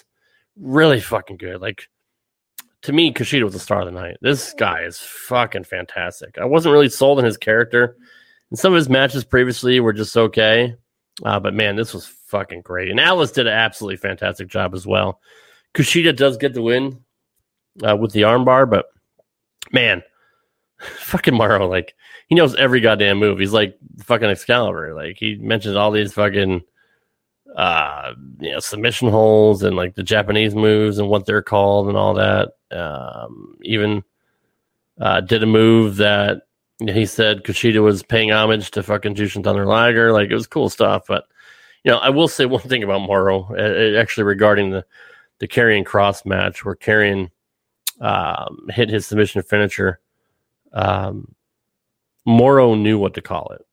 really fucking good. Like, to me, Kushida was the star of the night. This guy is fucking fantastic. I wasn't really sold on his character, and some of his matches previously were just okay. Uh, but man, this was fucking great. And Alice did an absolutely fantastic job as well. Kushida does get the win uh, with the armbar, but man, fucking Morrow, like, he knows every goddamn move. He's like fucking Excalibur. Like, he mentions all these fucking uh, you know, submission holes and like the Japanese moves and what they're called and all that. Um, even uh, did a move that he said Kushida was paying homage to fucking Jushin Thunder Liger. Like, it was cool stuff. But, you know, I will say one thing about Morrow, uh, actually regarding the, the Karrion Kross match where Karrion um, hit his submission finisher. Um, Morrow knew what to call it.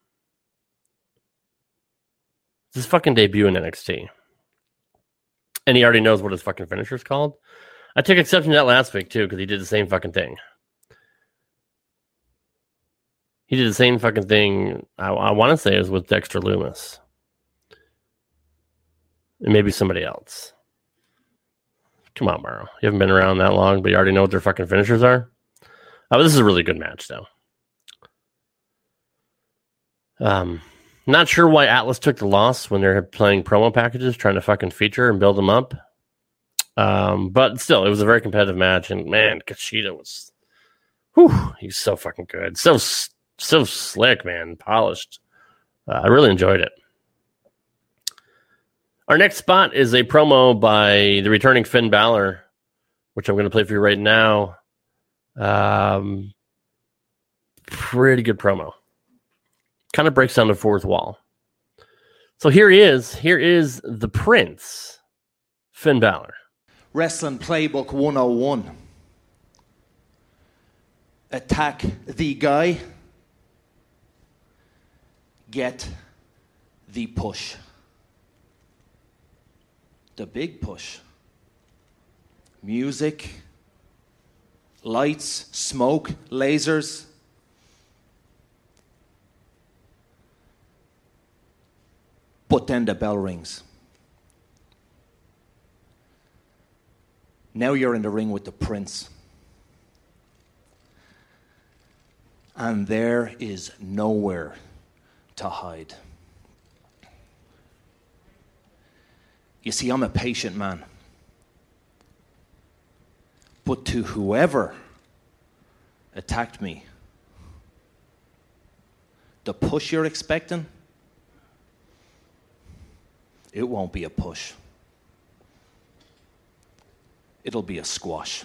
It's his fucking debut in N X T. And he already knows what his fucking finisher is called. I took exception to that last week, too, because he did the same fucking thing. He did the same fucking thing, I, I want to say it was with Dexter Lumis. And maybe somebody else. Come on, Morrow. You haven't been around that long, but you already know what their fucking finishers are? Oh, this is a really good match, though. Um, not sure why Atlas took the loss when they're playing promo packages, trying to fucking feature and build them up. Um, but still, it was a very competitive match, and man, Kushida was, whew, he's so fucking good, so so slick, man, polished. Uh, I really enjoyed it. Our next spot is a promo by the returning Finn Balor, which I'm going to play for you right now. Um, pretty good promo. Kind of breaks down the fourth wall. So here he is. Here is the Prince, Finn Balor. Wrestling Playbook one oh one. Attack the guy. Get the push. The big push. Music, lights, smoke, lasers. But then the bell rings. Now you're in the ring with the Prince. And there is nowhere to hide. You see, I'm a patient man. But to whoever attacked me, the push you're expecting, it won't be a push. It'll be a squash.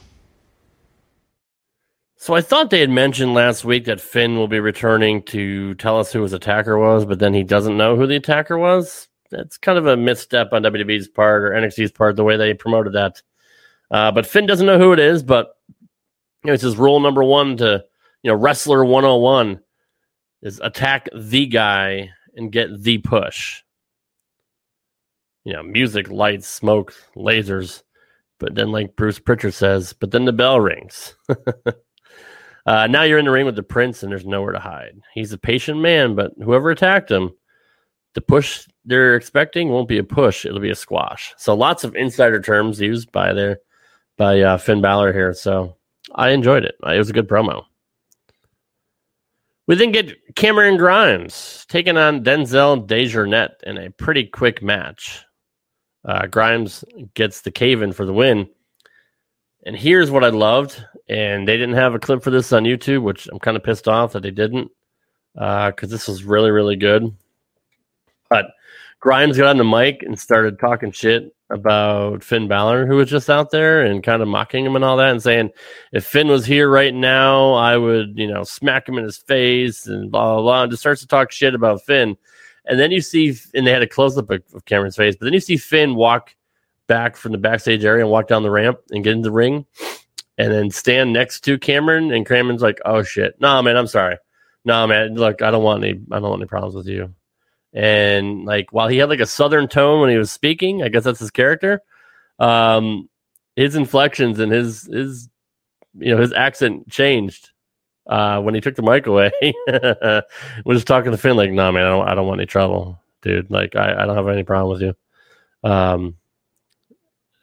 So I thought they had mentioned last week that Finn will be returning to tell us who his attacker was, but then he doesn't know who the attacker was. That's kind of a misstep on W W E's part or N X T's part, the way they promoted that. Uh, but Finn doesn't know who it is, but you know, it's his rule number one to, you know, Wrestler one oh one is attack the guy and get the push. You know, music, lights, smoke, lasers. But then, like Bruce Pritchard says, but then the bell rings. uh, now you're in the ring with the Prince, and there's nowhere to hide. He's a patient man, but whoever attacked him, the push they're expecting won't be a push. It'll be a squash. So lots of insider terms used by their by uh, Finn Balor here. So I enjoyed it. It was a good promo. We then get Cameron Grimes taking on Denzel Dejournette in a pretty quick match. Uh, Grimes gets the cave-in for the win. And here's what I loved. And they didn't have a clip for this on YouTube, which I'm kind of pissed off that they didn't. Because uh, this was really, really good. But Grimes got on the mic and started talking shit about Finn Balor, who was just out there, and kind of mocking him and all that, and saying, if Finn was here right now, I would, you know, smack him in his face and blah, blah, blah. And just starts to talk shit about Finn. And then you see, and they had a close-up of Cameron's face, but then you see Finn walk back from the backstage area and walk down the ramp and get in the ring and then stand next to Cameron. And Cameron's like, oh, shit. No, man, I'm sorry. No, man, look, I don't want any, I don't want any problems with you. And like, while he had like a southern tone when he was speaking, I guess that's his character. Um, his inflections and his, his, you know, his accent changed. Uh, when he took the mic away, was just talking to Finn like, "No, nah, man, I don't, I don't want any trouble, dude. Like, I, I don't have any problem with you." Um,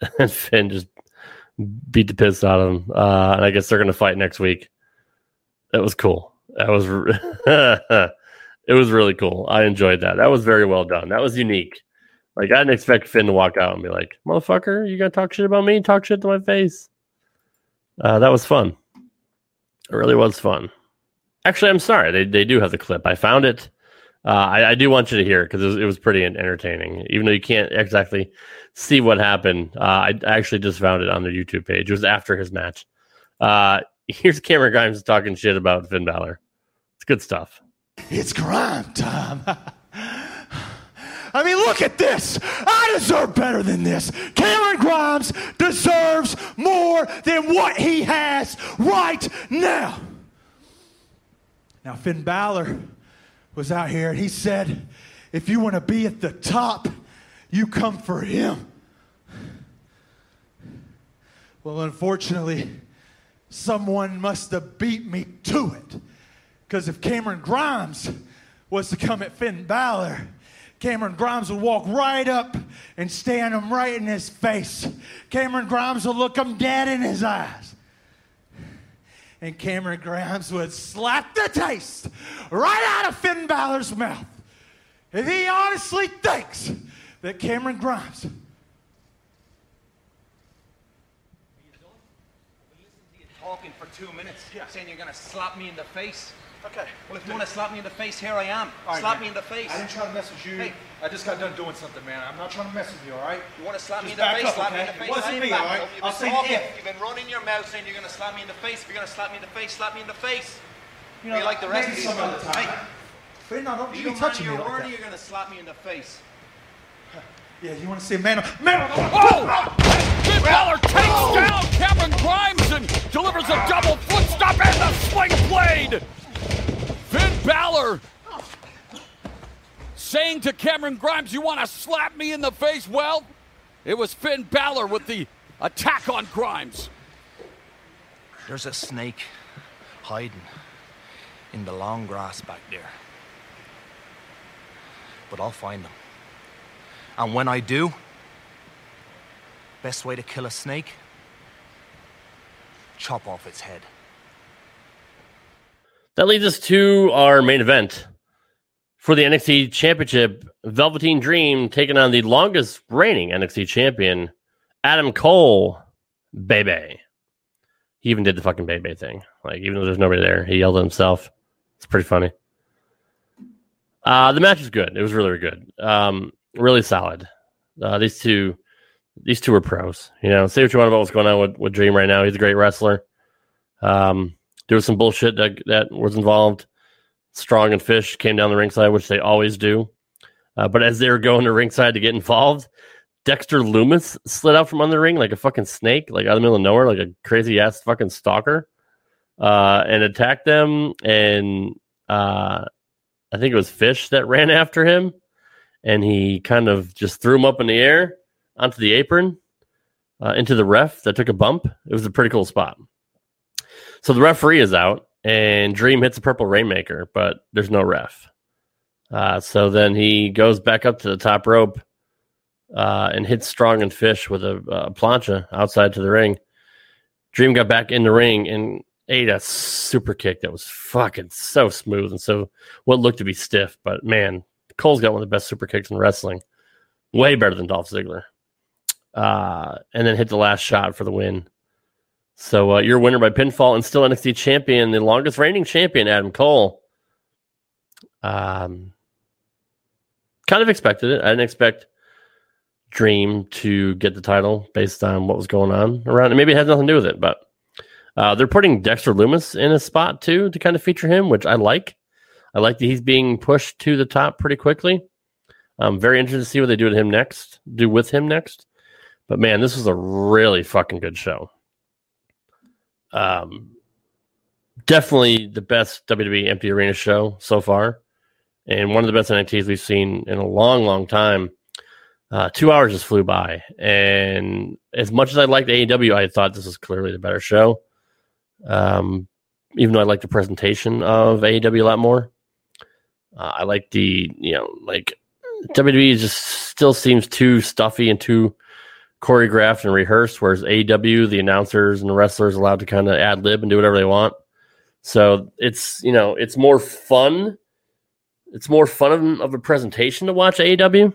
and Finn just beat the piss out of him. Uh, and I guess they're going to fight next week. That was cool. That was it was really cool. I enjoyed that. That was very well done. That was unique. Like, I didn't expect Finn to walk out and be like, "Motherfucker, you gonna talk shit about me? Talk shit to my face." Uh, that was fun. It really was fun. Actually, I'm sorry. They they do have the clip. I found it. Uh, I, I do want you to hear it because it was, it was pretty entertaining. Even though you can't exactly see what happened, uh, I actually just found it on their YouTube page. It was after his match. Uh, here's Cameron Grimes talking shit about Finn Balor. It's good stuff. It's crime time. I mean, look at this. I deserve better than this. Cameron Grimes deserves more than what he has right now. Now, Finn Balor was out here and he said, if you want to be at the top, you come for him. Well, unfortunately, someone must have beat me to it. Because if Cameron Grimes was to come at Finn Balor, Cameron Grimes would walk right up and stand him right in his face. Cameron Grimes would look him dead in his eyes. And Cameron Grimes would slap the taste right out of Finn Balor's mouth. If he honestly thinks that Cameron Grimes... Talking for two minutes, yeah. Saying you're going to slap me in the face. Okay. Well, if you want to slap me in the face, here I am. All right, slap man. me in the face. I didn't try to mess with you. Hey. I just got done doing something, man. I'm not trying to mess with you, all right? You want to slap just me in the face? Up, slap okay? me in the face. It wasn't me, all right? You've I'll been say talking. if. You've been running your mouth saying you're going to slap me in the face. If you're going to slap me in the face, slap me in the face. You know, you like the rest of maybe these some other time. Hey. Finn, no, don't you you be touching me your like word, that. you're going to slap me in the face. Yeah, you want to see a man of... Man of... Oh! Finn Balor takes oh. down Cameron Grimes and delivers a double foot stop and the swing blade! Finn Balor saying to Cameron Grimes, you want to slap me in the face? Well, it was Finn Balor with the attack on Grimes. There's a snake hiding in the long grass back there. But I'll find him. And when I do, best way to kill a snake, chop off its head. That leads us to our main event for the N X T Championship. Velveteen Dream taking on the longest reigning N X T champion, Adam Cole, baby. He even did the fucking baby thing. Like, even though there's nobody there, he yelled at himself. It's pretty funny. Uh, the match was good. It was really, really good. Um, really solid. Uh, these two, these two are pros. You know, say what you want about what's going on with, with Dream right now. He's a great wrestler. Um, there was some bullshit that that was involved. Strong and Fish came down the ringside, which they always do. Uh, but as they were going to ringside to get involved, Dexter Lumis slid out from under the ring like a fucking snake, like out of the middle of nowhere, like a crazy ass fucking stalker, uh, and attacked them. And uh, I think it was Fish that ran after him, and he kind of just threw him up in the air onto the apron, uh, into the ref that took a bump. It was a pretty cool spot. So the referee is out, and Dream hits a purple Rainmaker, but there's no ref. Uh, so then he goes back up to the top rope uh, and hits Strong and Fish with a, a plancha outside to the ring. Dream got back in the ring and ate a super kick that was fucking so smooth and so what looked to be stiff. But man, Cole's got one of the best super kicks in wrestling. Way better than Dolph Ziggler. Uh, and then hit the last shot for the win. So uh, you're a winner by pinfall and still N X T champion, the longest reigning champion, Adam Cole. Um, kind of expected it. I didn't expect Dream to get the title based on what was going on around it. Maybe it has nothing to do with it, but uh, they're putting Dexter Lumis in a spot too to kind of feature him, which I like. I like that he's being pushed to the top pretty quickly. I'm very interested to see what they do to him next, do with him next. But man, this was a really fucking good show. Um, definitely the best W W E Empty Arena show so far, and one of the best N X Ts we've seen in a long, long time. Uh, two hours just flew by, and as much as I liked A E W, I thought this was clearly the better show. Um, even though I like the presentation of A E W a lot more, uh, I like the you know like W W E just still seems too stuffy and too choreographed and rehearsed, whereas A E W, the announcers and the wrestlers are allowed to kind of ad lib and do whatever they want. So it's, you know, it's more fun. It's more fun of a presentation to watch A E W.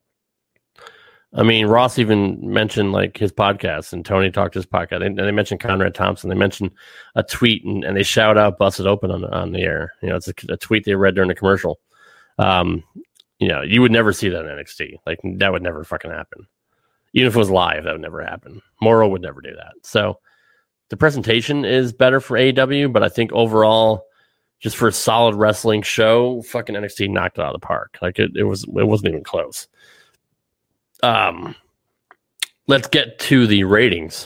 I mean, Ross even mentioned like his podcast, and Tony talked to his podcast, and they mentioned Conrad Thompson. They mentioned a tweet, and, and they shout out "Busted Open" on on the air. You know, it's a, a tweet they read during the commercial. Um, you know, you would never see that in N X T. Like that would never fucking happen. Even if it was live, that would never happen. Moro would never do that. So the presentation is better for A E W, but I think overall, just for a solid wrestling show, fucking N X T knocked it out of the park. Like it, it was, it wasn't even close. Um, let's get to the ratings.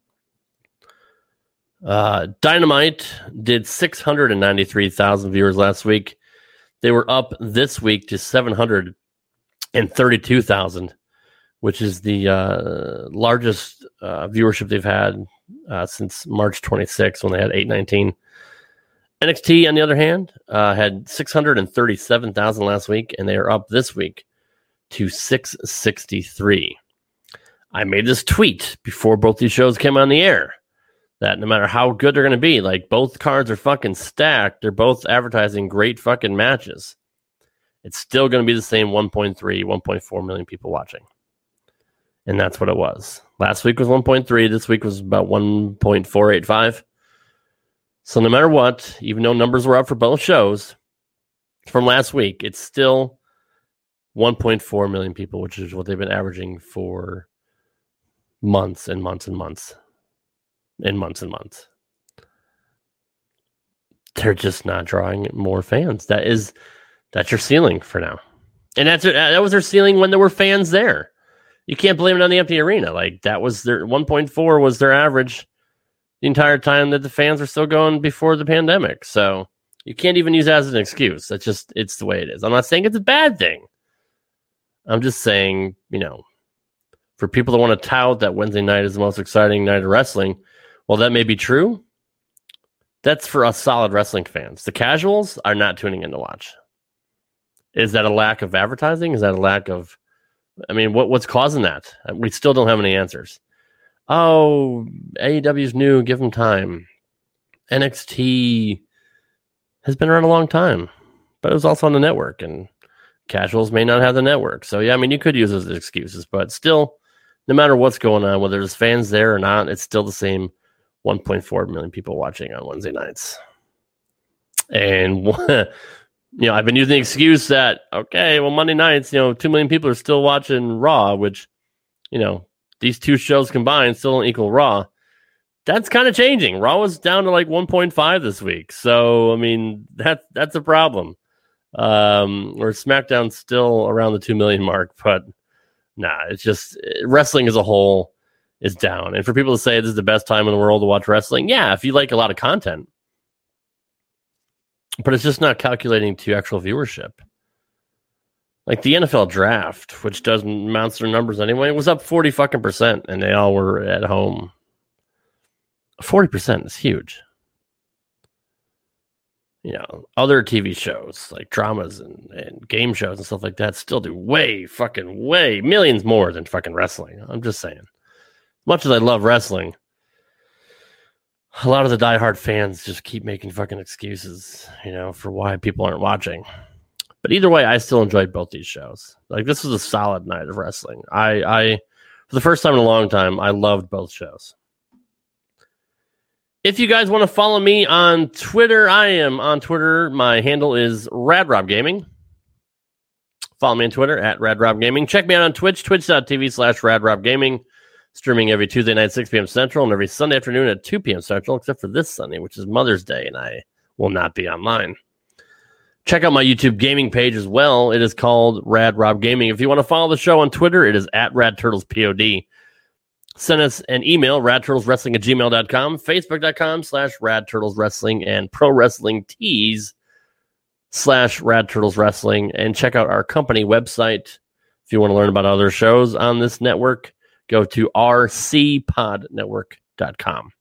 Uh, Dynamite did six hundred ninety-three thousand viewers last week. They were up this week to seven hundred thirty-two thousand, which is the uh, largest uh, viewership they've had uh, since March twenty-sixth when they had eight nineteen. N X T, on the other hand, uh, had six hundred thirty-seven thousand last week, and they are up this week to six sixty-three. I made this tweet before both these shows came on the air that no matter how good they're going to be, like both cards are fucking stacked. They're both advertising great fucking matches. It's still going to be the same one point three, one point four million people watching. And that's what it was. Last week was one point three. This week was about one point four eight five. So no matter what, even though numbers were up for both shows from last week, it's still one point four million people, which is what they've been averaging for months and months and months and months and months. They're just not drawing more fans. That is, that's your ceiling for now. And that's that was their ceiling when there were fans there. You can't blame it on the empty arena. Like that was their one point four was their average the entire time that the fans were still going before the pandemic. So you can't even use that as an excuse. That's just, it's the way it is. I'm not saying it's a bad thing. I'm just saying, you know, for people that want to tout that Wednesday night is the most exciting night of wrestling, well, that may be true. That's for us solid wrestling fans. The casuals are not tuning in to watch. Is that a lack of advertising? Is that a lack of, I mean, what what's causing that? We still don't have any answers. Oh, A E W's new, give them time. N X T has been around a long time, but it was also on the network, and casuals may not have the network. So, yeah, I mean, you could use those as excuses, but still, no matter what's going on, whether there's fans there or not, it's still the same one point four million people watching on Wednesday nights. And, you know, I've been using the excuse that, okay, well, Monday nights, you know, two million people are still watching Raw, which, you know, these two shows combined still don't equal Raw. That's kind of changing. Raw was down to like one point five this week. So, I mean, that, that's a problem. Um, or SmackDown's still around the two million mark, but nah, it's just wrestling as a whole is down. And for people to say this is the best time in the world to watch wrestling, yeah, if you like a lot of content, but it's just not calculating to actual viewership. Like the N F L draft, which doesn't monster numbers anyway, was up forty fucking percent, and they all were at home. forty percent is huge. You know, other T V shows like dramas and, and game shows and stuff like that still do way fucking way millions more than fucking wrestling. I'm just saying. Much as I love wrestling, a lot of the diehard fans just keep making fucking excuses, you know, for why people aren't watching. But either way, I still enjoyed both these shows. Like, this was a solid night of wrestling. I, I, for the first time in a long time, I loved both shows. If you guys want to follow me on Twitter, I am on Twitter. My handle is RadRobGaming. Follow me on Twitter at RadRobGaming. Check me out on Twitch, twitch.tv slash RadRobGaming. Streaming every Tuesday night, six p.m. Central, and every Sunday afternoon at two p.m. Central, except for this Sunday, which is Mother's Day, and I will not be online. Check out my YouTube gaming page as well. It is called Rad Rob Gaming. If you want to follow the show on Twitter, it is at RadTurtlesPod. Send us an email, radturtleswrestling at gmail dot com, facebook.com slash radturtleswrestling, and pro wrestling tees slash radturtleswrestling. And check out our company website. If you want to learn about other shows on this network, go to r c pod network dot com.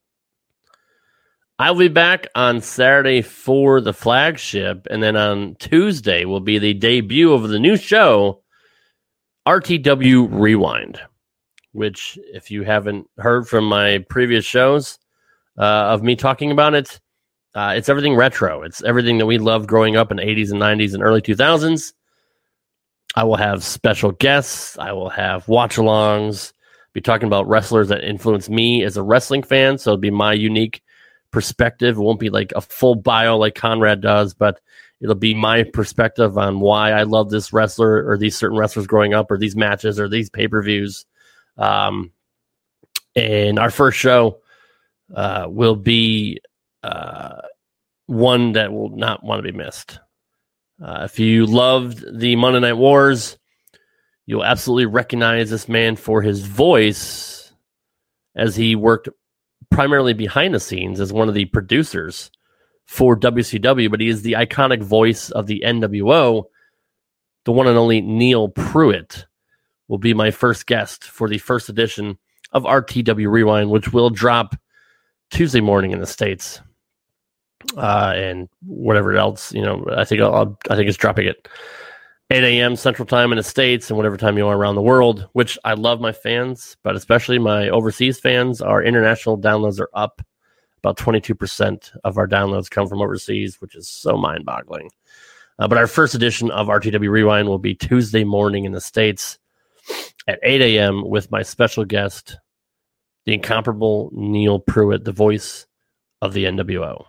I'll be back on Saturday for the flagship, and then on Tuesday will be the debut of the new show, R T W Rewind. which if you haven't heard from my previous shows uh, of me talking about it, uh, it's everything retro. It's everything that we loved growing up in the eighties and nineties and early two thousands. I will have special guests. I will have watch-alongs. Be talking about wrestlers that influenced me as a wrestling fan, so it'll be my unique perspective. It won't be like a full bio like Conrad does, but it'll be my perspective on why I love this wrestler or these certain wrestlers growing up or these matches or these pay-per-views. Um, and our first show uh, will be uh, one that will not want to be missed. Uh, if you loved the Monday Night Wars, you'll absolutely recognize this man for his voice, as he worked primarily behind the scenes as one of the producers for W C W, but he is the iconic voice of the N W O. The one and only Neil Pruitt will be my first guest for the first edition of R T W Rewind, which will drop Tuesday morning in the States. Uh, and whatever else, you know, I think I'll, I think it's dropping at eight a.m. Central Time in the States, and whatever time you are around the world, which I love my fans, but especially my overseas fans. Our international downloads are up. About twenty-two percent of our downloads come from overseas, which is so mind-boggling. Uh, but our first edition of R T W Rewind will be Tuesday morning in the States at eight a.m. with my special guest, the incomparable Neil Pruitt, the voice of the N W O.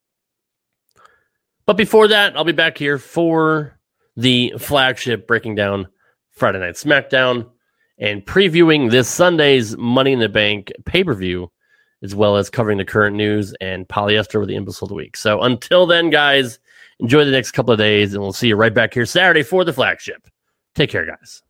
But before that, I'll be back here for the flagship breaking down Friday Night SmackDown and previewing this Sunday's Money in the Bank pay-per-view, as well as covering the current news and polyester with the imbecile of the week. So until then, guys, enjoy the next couple of days, and we'll see you right back here Saturday for the flagship. Take care, guys.